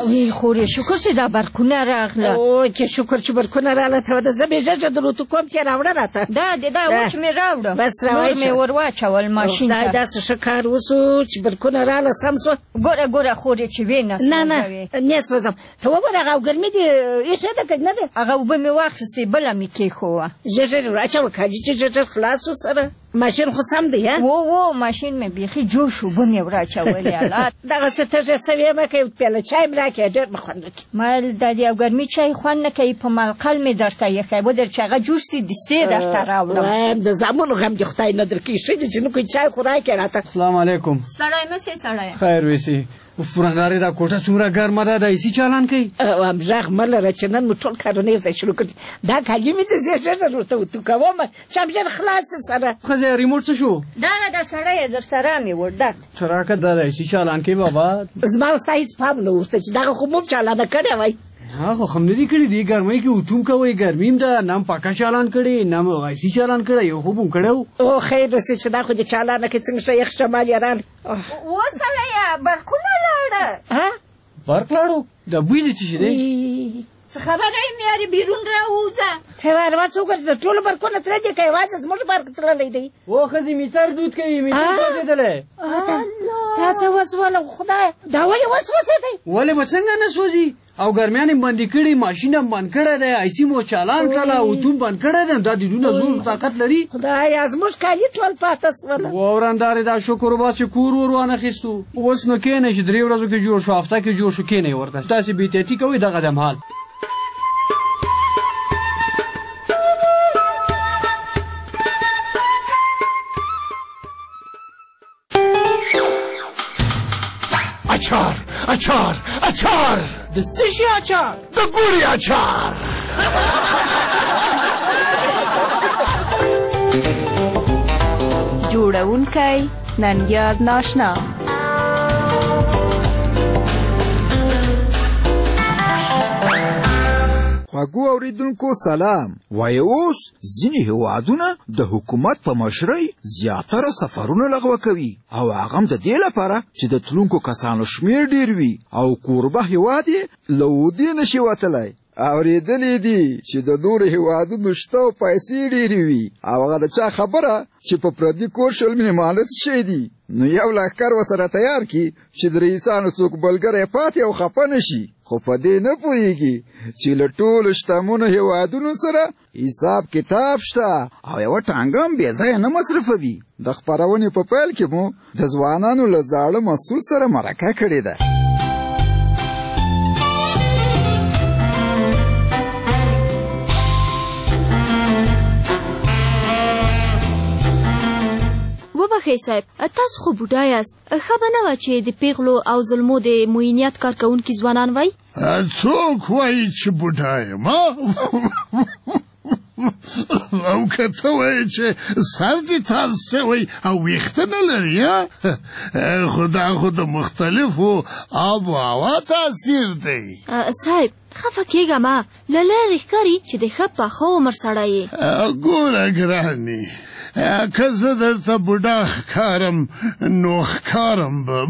Speaker 8: ای خورې شکر چې دا برقونه راغله
Speaker 9: او چې شکر چې برقونه راغله ته د زه بېژژه درته کوم چې راوړه راته
Speaker 8: دا د دا وچ مې راوړه
Speaker 9: بس راوړه
Speaker 8: مې ور واچول ماشین ته
Speaker 9: خدای داسې ښه کار وسو چې برقونه راغله سم سو
Speaker 8: ګوره ګوره خورې چې وې نه
Speaker 9: نه نه نه سوځم ته وګوره هغه ګرمي دي ایښې ده که نه ده
Speaker 8: هغه اوبه مې واخیستې بله مې کېښوه
Speaker 9: ژر ژر واچوه کاجي چې ژر ژر خلاص و سره ماشین خو سم دی
Speaker 8: و و ماشین مې بیخي جوش اوبه مې وراچولې الله
Speaker 9: دغسې تږې سوې مه کوې پیاله چای مې راکړې ډېر به خوند وکړي
Speaker 8: ما د دې او ګرمي چای خوند نه کوي په ملقل مې درته ایښی ودر چې هغه جوش سي دستې درته راوړم
Speaker 9: وایم د زامنو غم دې خدای نه درکوي ښه دي چې نه کوي چای خو راکړې راته
Speaker 11: السلام علیکم
Speaker 8: سړی مسې سړی
Speaker 11: خیر ویسي فرندارې دا کوټه څومره ګرمه ده د ایسي چالان کوي
Speaker 9: غږ مه لره چې نن مو ټول کارونه یو ځای شروع کړي دا کالي مې زه ژر ژر ورته وتو کوم چې هم ژر خلاص سره
Speaker 11: ښځې ریموټ څه شو
Speaker 8: دغه د سړی در سره مې ور ډک
Speaker 11: څه راکړه دا د ایسي چالان کوي بابا
Speaker 9: زما ستا هېڅ پام نه ورته چې دغه خو مو چالانه کړی وای
Speaker 11: هغه خو هم نه دي کړي دي ګرمۍ کې اتوم کوئ ګرمي هم ده نه هم پاکه چالان کړي نه هم ایسي چالان کړی یو خوب هم کړی و
Speaker 9: او خیر اوسې چې دا خو دې چالانه کړي څنګه ښه یخ شمال یې راغلی
Speaker 8: و سړیه برقونه لاړه
Speaker 11: برق لاړو دا بوی دې څه شي دی
Speaker 8: څه خبره یم یارې بیرون راوځه
Speaker 9: ته وایه ما څه وکړه د ټولو برقونه تللی دی که یوازې زموږ برق تللی دی
Speaker 11: او ښځې میټر دود کوي میټر سوځېدلی
Speaker 9: دا څه وسوله خدایه دا ولې وسوځېدی
Speaker 11: ولې به څنګه نه سوځي او ګرمیان یې بندې کړي ماشین هم بند کړی دی ایسي مو چالان کړله اتوم بند کړی دی دا دیدونه زور طاقت لري
Speaker 9: خدایه زموږ کالي ټول پاته سوله
Speaker 11: واورندارې دا شکر وباس چې کور ور وانخیستو اوس نو کښېنئ چې درې ورځو کې جوړ شو هفته کې جوړ شو کښېنئ ورته تاسې بې احتیاطي کوئ دغه دم حال
Speaker 12: اچار اچار اچار
Speaker 9: د څه شي اچار
Speaker 12: د ګوړې اچار
Speaker 20: جوړونکی ننګیار ناشنا
Speaker 25: خواږو اوریدونکو سلام وایي اوس ځینې هیوادونه د حکومت په مشرۍ زیاتره سفرونه لغوه کوي او هغه هم د دې لپاره چې د تلونکو کسانو شمیر ډیر وي او کوربه هیواد یې له ودې نشي وتلی اورېدلې دي چې د نورو هیوادونو شته او پیسې ډېرې وي او هغه د چا خبره چې په پردي کور شل مېلمانه څه شی دي نو یو لښکر ورسره تیار کړي چې د رئیسانو څوک ملګری پاتې او خفه نه شي خو په دې نه پوهېږي چې له ټولو شتمنو هیوادونو سره حساب کتاب شته او یوه ټانګه هم بې ځایه نه مصرفوي د خپرونې په پیل کې مو د ځوانانو له زاړه مسؤل سره مرکه کړې ده
Speaker 26: وبخښئ صاحب تاسو خو بوډا یاست ښه به نه وه چې د پیغلو او ظلمو د معینیت کارکوونکي ځوانان وای
Speaker 12: څوک وایي چې بوډا یم او که ته وایې چې سر دې تاز شوی او ویښته نه لري خو دا خو د مختلفو آب و هوا تاثیر دی
Speaker 26: صاحب خفه کېږه مه له لرې ښکاري چې د ښه پاخه عمر سړی یې
Speaker 12: ګوره ګرانې که زه درته بوډا ښکارم نو ښکارم به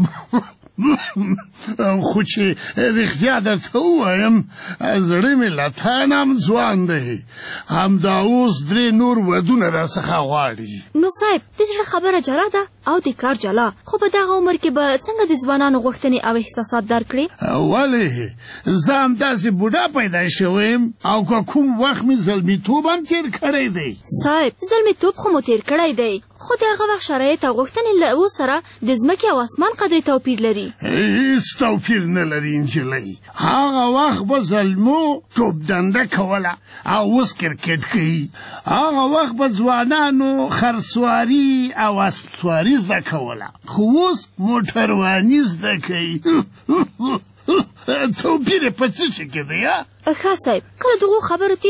Speaker 12: خو چې رښتیا درته ووایم زړه مې له تا نه هم ځوان دی همدا اوس درې نور ودونه راڅخه غواړي
Speaker 26: نو صاحب د زړه خبره جلا ده او د کار جلا خو په دغه عمر کې به څنګه د ځوانانو غوښتنې او احساسات درک کړې
Speaker 12: ولې زه همداسې بوډا پیدا شوی یم او که کوم وخت مې زلمیتوب هم تېر کړی دی
Speaker 26: صاحب زلمیتوب خو مو تېر کړی دی خو د هغه وخت شرایط او غوښتنې له اوس سره د ځمکې او اسمان قدرې توپیر لري
Speaker 12: هیڅ توپیر نه لري نجلۍ هغه وخت به زلمو توپدنده کوله او اوس کرکټ کوي هغه وخت به ځوانانو خرسواري او اسپسواري زده کوله خو اوس موټرواني زده کوي توپیر یې په څه شي کې دی
Speaker 26: ښه صاحب کله دغو خبرو تېر شو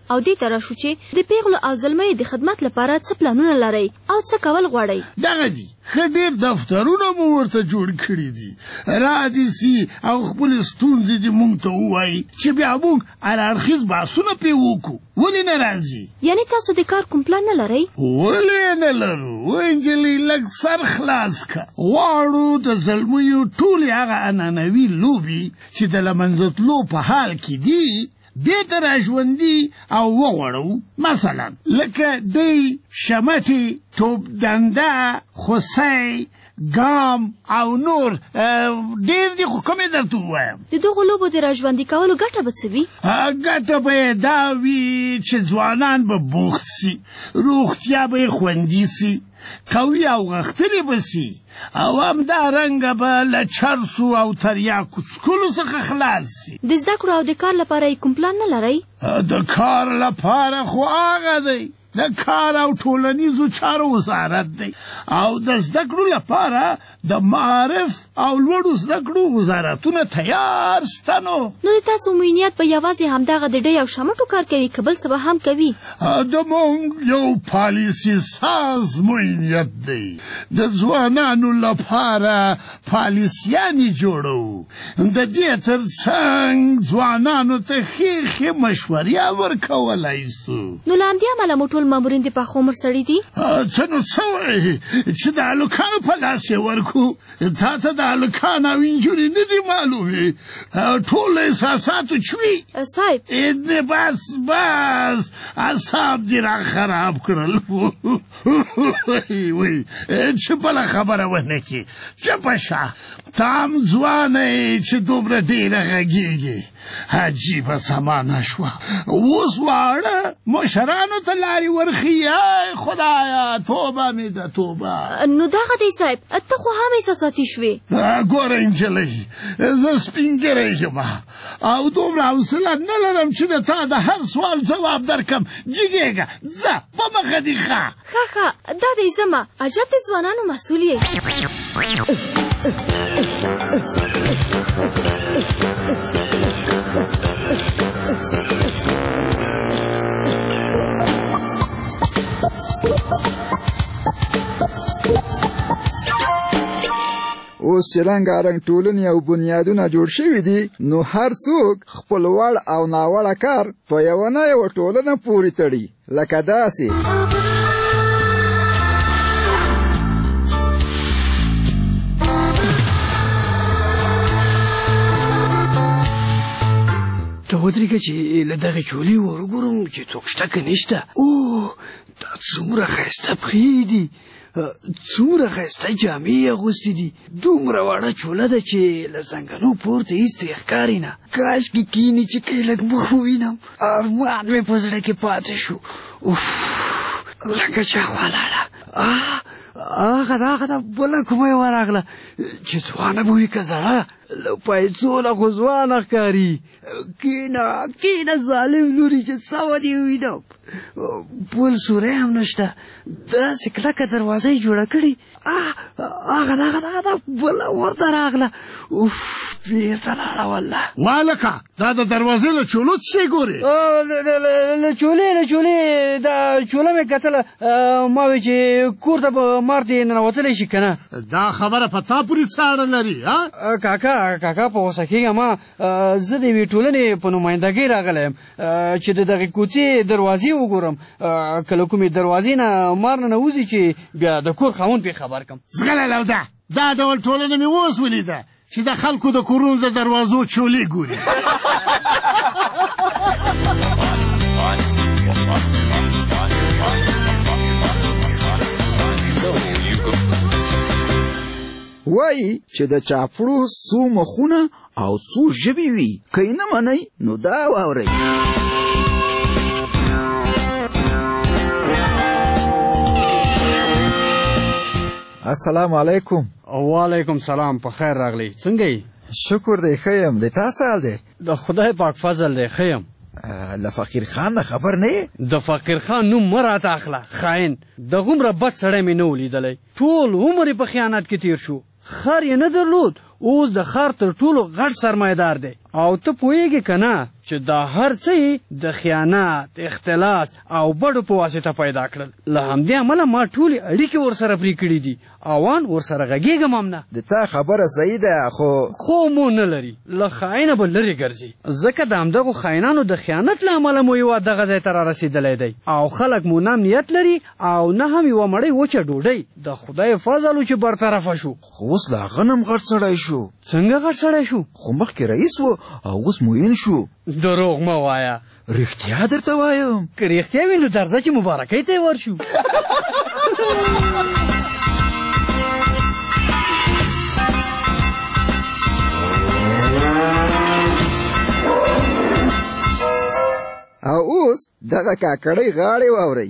Speaker 26: او دې ته راشو چې د پیغلو او زلمیو د خدمت لپاره څه پلانونه لرئ او څه کول غواړئ؟
Speaker 12: دغه دي ښه ډېر دفترونه مو ورته جوړ کړي دي را دې سي او خپلې ستونزې دې موږ ته ووایي چې بیا موږ هراړخیز بحثونه پرې وکړو. ولې نه راځي؟
Speaker 26: یعنې تاسو د کار کوم پلان نه لرئ؟
Speaker 12: ولې نه لرو؟ نجلۍ لږ سر خلاص که. غواړو د زلمیو ټولې هغه عنعنوي لوبې چې د له منځه تلو په حال کې دي بیرته راژوندي او وغوړو. مثلا لکه دی شمټې، توپ دنده، خوسی، ګام او نور ډېر دي خو کومې درته ووایم؟
Speaker 26: د دغو لوبو د راژوندي کولو ګټه به څه وي؟
Speaker 12: ګټه به یې دا وي چې ځوانان به بوخت سي، روغتیا به یې خوندي سي، قوي او غښتلي به سي، او همدارنګه به له چرسو او تریاکو څښلو څخه خلاص سي.
Speaker 26: د زده کړو او د کار لپاره یې کوم پلان نه لرئ؟
Speaker 12: د کار لپاره خو هغه دی د کار او ټولنیزو چارو وزارت دی، او د زده کړو لپاره د معارف او لوړو زده کړو وزارتونه تیار شته. نو
Speaker 26: نو د تاسو معینیت به یوازې همدغه د ډۍ او شمټو کار کوي که بل څه به هم کوي؟
Speaker 12: د موږ یو پالیسي ساز معینیت دی. د ځوانانو لپاره پالیسیانې جوړو. د دې تر څنګ ځوانانو ته ښې ښې مشورې ورکولی سو.
Speaker 26: نو له همدې امله مو ټول مامورین د پاخه عمر سړي دي؟
Speaker 12: څه نو څه وایې چې د هلکانو په لاس یې ورکو؟ تا ته د هلکان او نجونې نه دي معلومې؟ ټول احساساتو چوي.
Speaker 26: صاحب
Speaker 12: بس بس اعصاب دې را خراب کړل. وی چې بله خبره ونه کړي، چوپه شه. ته هم ځوانه یې چې دومره ډېره غږېږې. عجیبه زمانه شوه. اوس واړه مشرانو ته لارې ورښیي. ای خدایه توبه مې ده توبه.
Speaker 26: نو دغه دی صاحب، ته خو هم احساساتي شوې.
Speaker 12: ګوره نجلۍ، زه سپین ږیری یم او دومره حوصله نه لرم چې د تا د هر سوال ځواب درکم. جګېږه، ځه په مخه دې ښه.
Speaker 26: ښه ښه دا دی ځمه. عجب د ځوانانو مسؤل یې.
Speaker 25: اوس چې رنګارنګ ټولنې او بنیادونه جوړ شوي دي، نو هر څوک خپل وړ او ناوړه کار په یوه نه یوه ټولنه پورې تړي. لکه داسې
Speaker 11: ته ودرېږه چې له دغې چولې ورګورم چې څوک شته که نشته. اوه دا څومره ښایسته پښې دي، څومره ښایسته جامې یې اغوستې دي. دومره وړه چوله ده چې له زنګنو پورته هېڅ ترې ښکاري نه. کاشکې کښېني چې که یې لږ مخ ووینم. ارمان مې په زړه کې پاتې شو. اوف لکه چا خوا لاړه. هغه ده هغه ده بله کومه یې ورغله چې ځوانه به وي که زړه. له پیسو نه خو ځوانه ښکاري. کښېنه کښېنه ظالم لورې چې سمه دې ووینم. بل سوری هم نشته، داسې کلکه دروازه یې جوړه کړې. هغه ده هغه ده هغه ده بله ورته راغله. اوف بېرته لاړه والله.
Speaker 12: والکه دا د دروازې له چولو څه شی ګورې؟
Speaker 11: له چولې له چولې دا چوله مې کتله. ما وی چې کور ته به مار دې ننوتلی شي که نه.
Speaker 12: دا خبره په تا پورې څه اړه لري؟
Speaker 11: کاکا کاکا په غوسه کېږه ما. زه د یوې ټولنې په نمایندګۍ راغلی یم چې د دغې کوڅې دروازې وګورم. که له کومې دروازې نه مار نه نوځي چې بیا د کور خاوند پرې خبر کړم.
Speaker 12: زغلی لوده، دا ډول ټولنه مې اوس ولیده چې د خلکو د کورونو د دروازو چولې ګوري.
Speaker 25: وایي چې د چاپړو څو مخونه او څو ژبې وي. که یې نه منئ نو دا واورئ. السلام علیکم.
Speaker 11: وعلیکم سلام. په خیر راغلی. څنګه یې؟
Speaker 25: شکر دی ښه یم. د تا څه حال دی؟
Speaker 11: د خدای پاک فضل دی ښه یم.
Speaker 25: له فقیر خان نه خبر نه یې؟
Speaker 11: د فقیر خان نوم مه راته اخله خاین. دغومره بد سړی مې نه ولیدلی. ټول عمر یې په خیانت کې تیر شو. خر یې نه درلود، اوس د خر تر ټولو غټ سرمایه‌دار دی.
Speaker 14: او ته پوهیږې که نه چې دا هر څه د خیانت اختلاس او بډو په واسطه پیدا کړل. له همدې امله ما ټولې اړیکې ورسره پرې کړي دي او ان ورسره غږېږم هم نه.
Speaker 25: د تا خبره صحیح ده خو
Speaker 14: خو مو نه لري. له خاینه به لرې ګرځي ځکه د همدغو خاینانو د خیانت له امله مو هېواد دغه ځای ته رارسېدلی دی او خلک مو نه امنیت لري او نه هم یوه مړۍ وچه ډوډۍ. د خدای فضل و چې برطرفه شو.
Speaker 25: خو اوس له هغه نه هم غټ سړی شو.
Speaker 14: څنګه غټ سړی شو؟
Speaker 25: خو مخکې رئیس و او اوس معین شو.
Speaker 14: دروغ مه وایه.
Speaker 25: رښتیا درته وایم.
Speaker 14: که رښتیا وي نو درځه چې مبارکۍ ته یې ورشو.
Speaker 25: او اوس دغه کاکړۍ غاړې واورئ.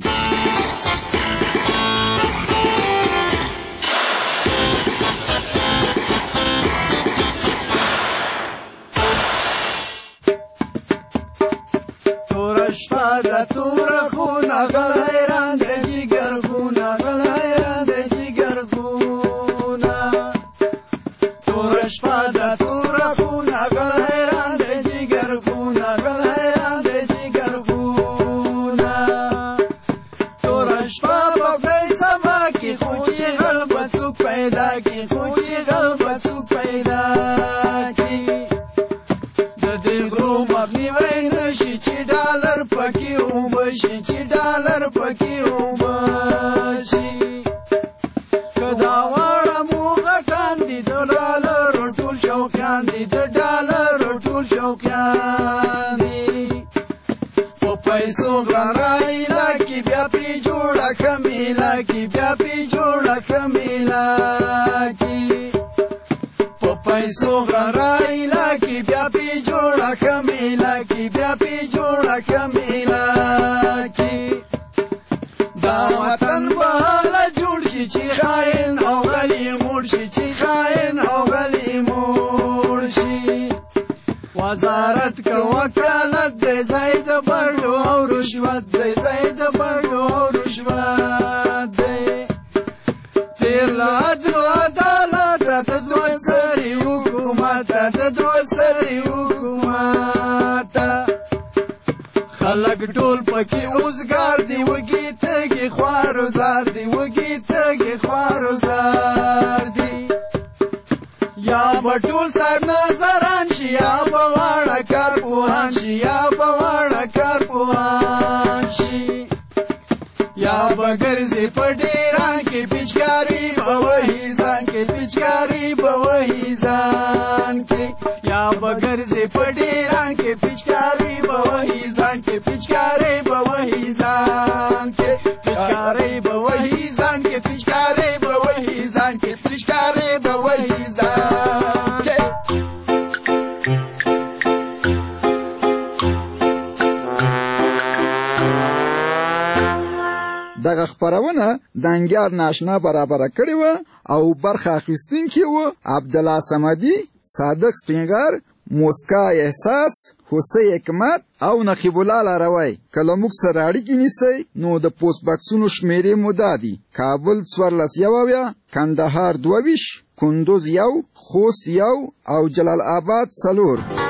Speaker 15: توره شپه د توره خونه غل حیران د جګر خونه غل حیران د جګر خونه. توره شپه د توره خونه غل حیران د جګر خونه غل حیران د جګر خونه. توره شپه په خدای سبا کې خو چې غل به څوک پیدا کړي خو چې غل به څوک پیدا کړي. د دې غرو مخنیوی نشي چې ډالر پکې اوبه شي چې ډالر پکې اوبه شي. که دا واړه مو غټان دي د ډالرو ټول شوقیان دي د ډالرو ټول شوقیان دي. په پیسو غرای لاکي بیا پی جوړه خمیلا کی بیا پی جوړه خمیلا کی. په پیسو غرای لاکي بیا پی جوړه خمیلا کی بیا پی جوړه خمیلا کی. دا وطن به حاله جوړ شي چې خاین او غلی موړ شي چې خاین او غلی موړ شي. وزارت که وکالت دی ځای د بړو او رشوت دی ځای د بړو او رشوت دی. تیر له عدل و عدالت د دوه سري حکومت د دوه سري حکومت. خلک ټول پکې اوزګار دي وږي تږي خوارو زار دي وږي تږي خوارو زار دي. یا به ټول صاحب نظران شي یا به واړه کارپوهان شي یا به واړه کارپوهان شي. یا به ګرځي په ډیران کې پچکاري به وهي ځان کې پچکاري به وهي ځان کې. یا به ګرځي په ډیران کې پچکاري به وهي ځان کې پچکاري به وهي ځان کې پچکاري به وهي ځان کې پچکاري به وهي ځان کې پچکاري به وهي ځان کې.
Speaker 25: دغه خپرونه د انګیار ناشنا برابره کړې وه او برخه اخیستونکي وو عبدالله صمدي، صادق سپینګر، موسکا احساس، حسین حکمت او نقیب الله لاروی. که له موږ سره اړیکې نیسئ نو د پوسټ بکسونو شمیرې مو دا دي: کابل څوارلس یو اویا، کندهار دوه ویشت، کندوز یو، خوست یو او جلال آباد څلور.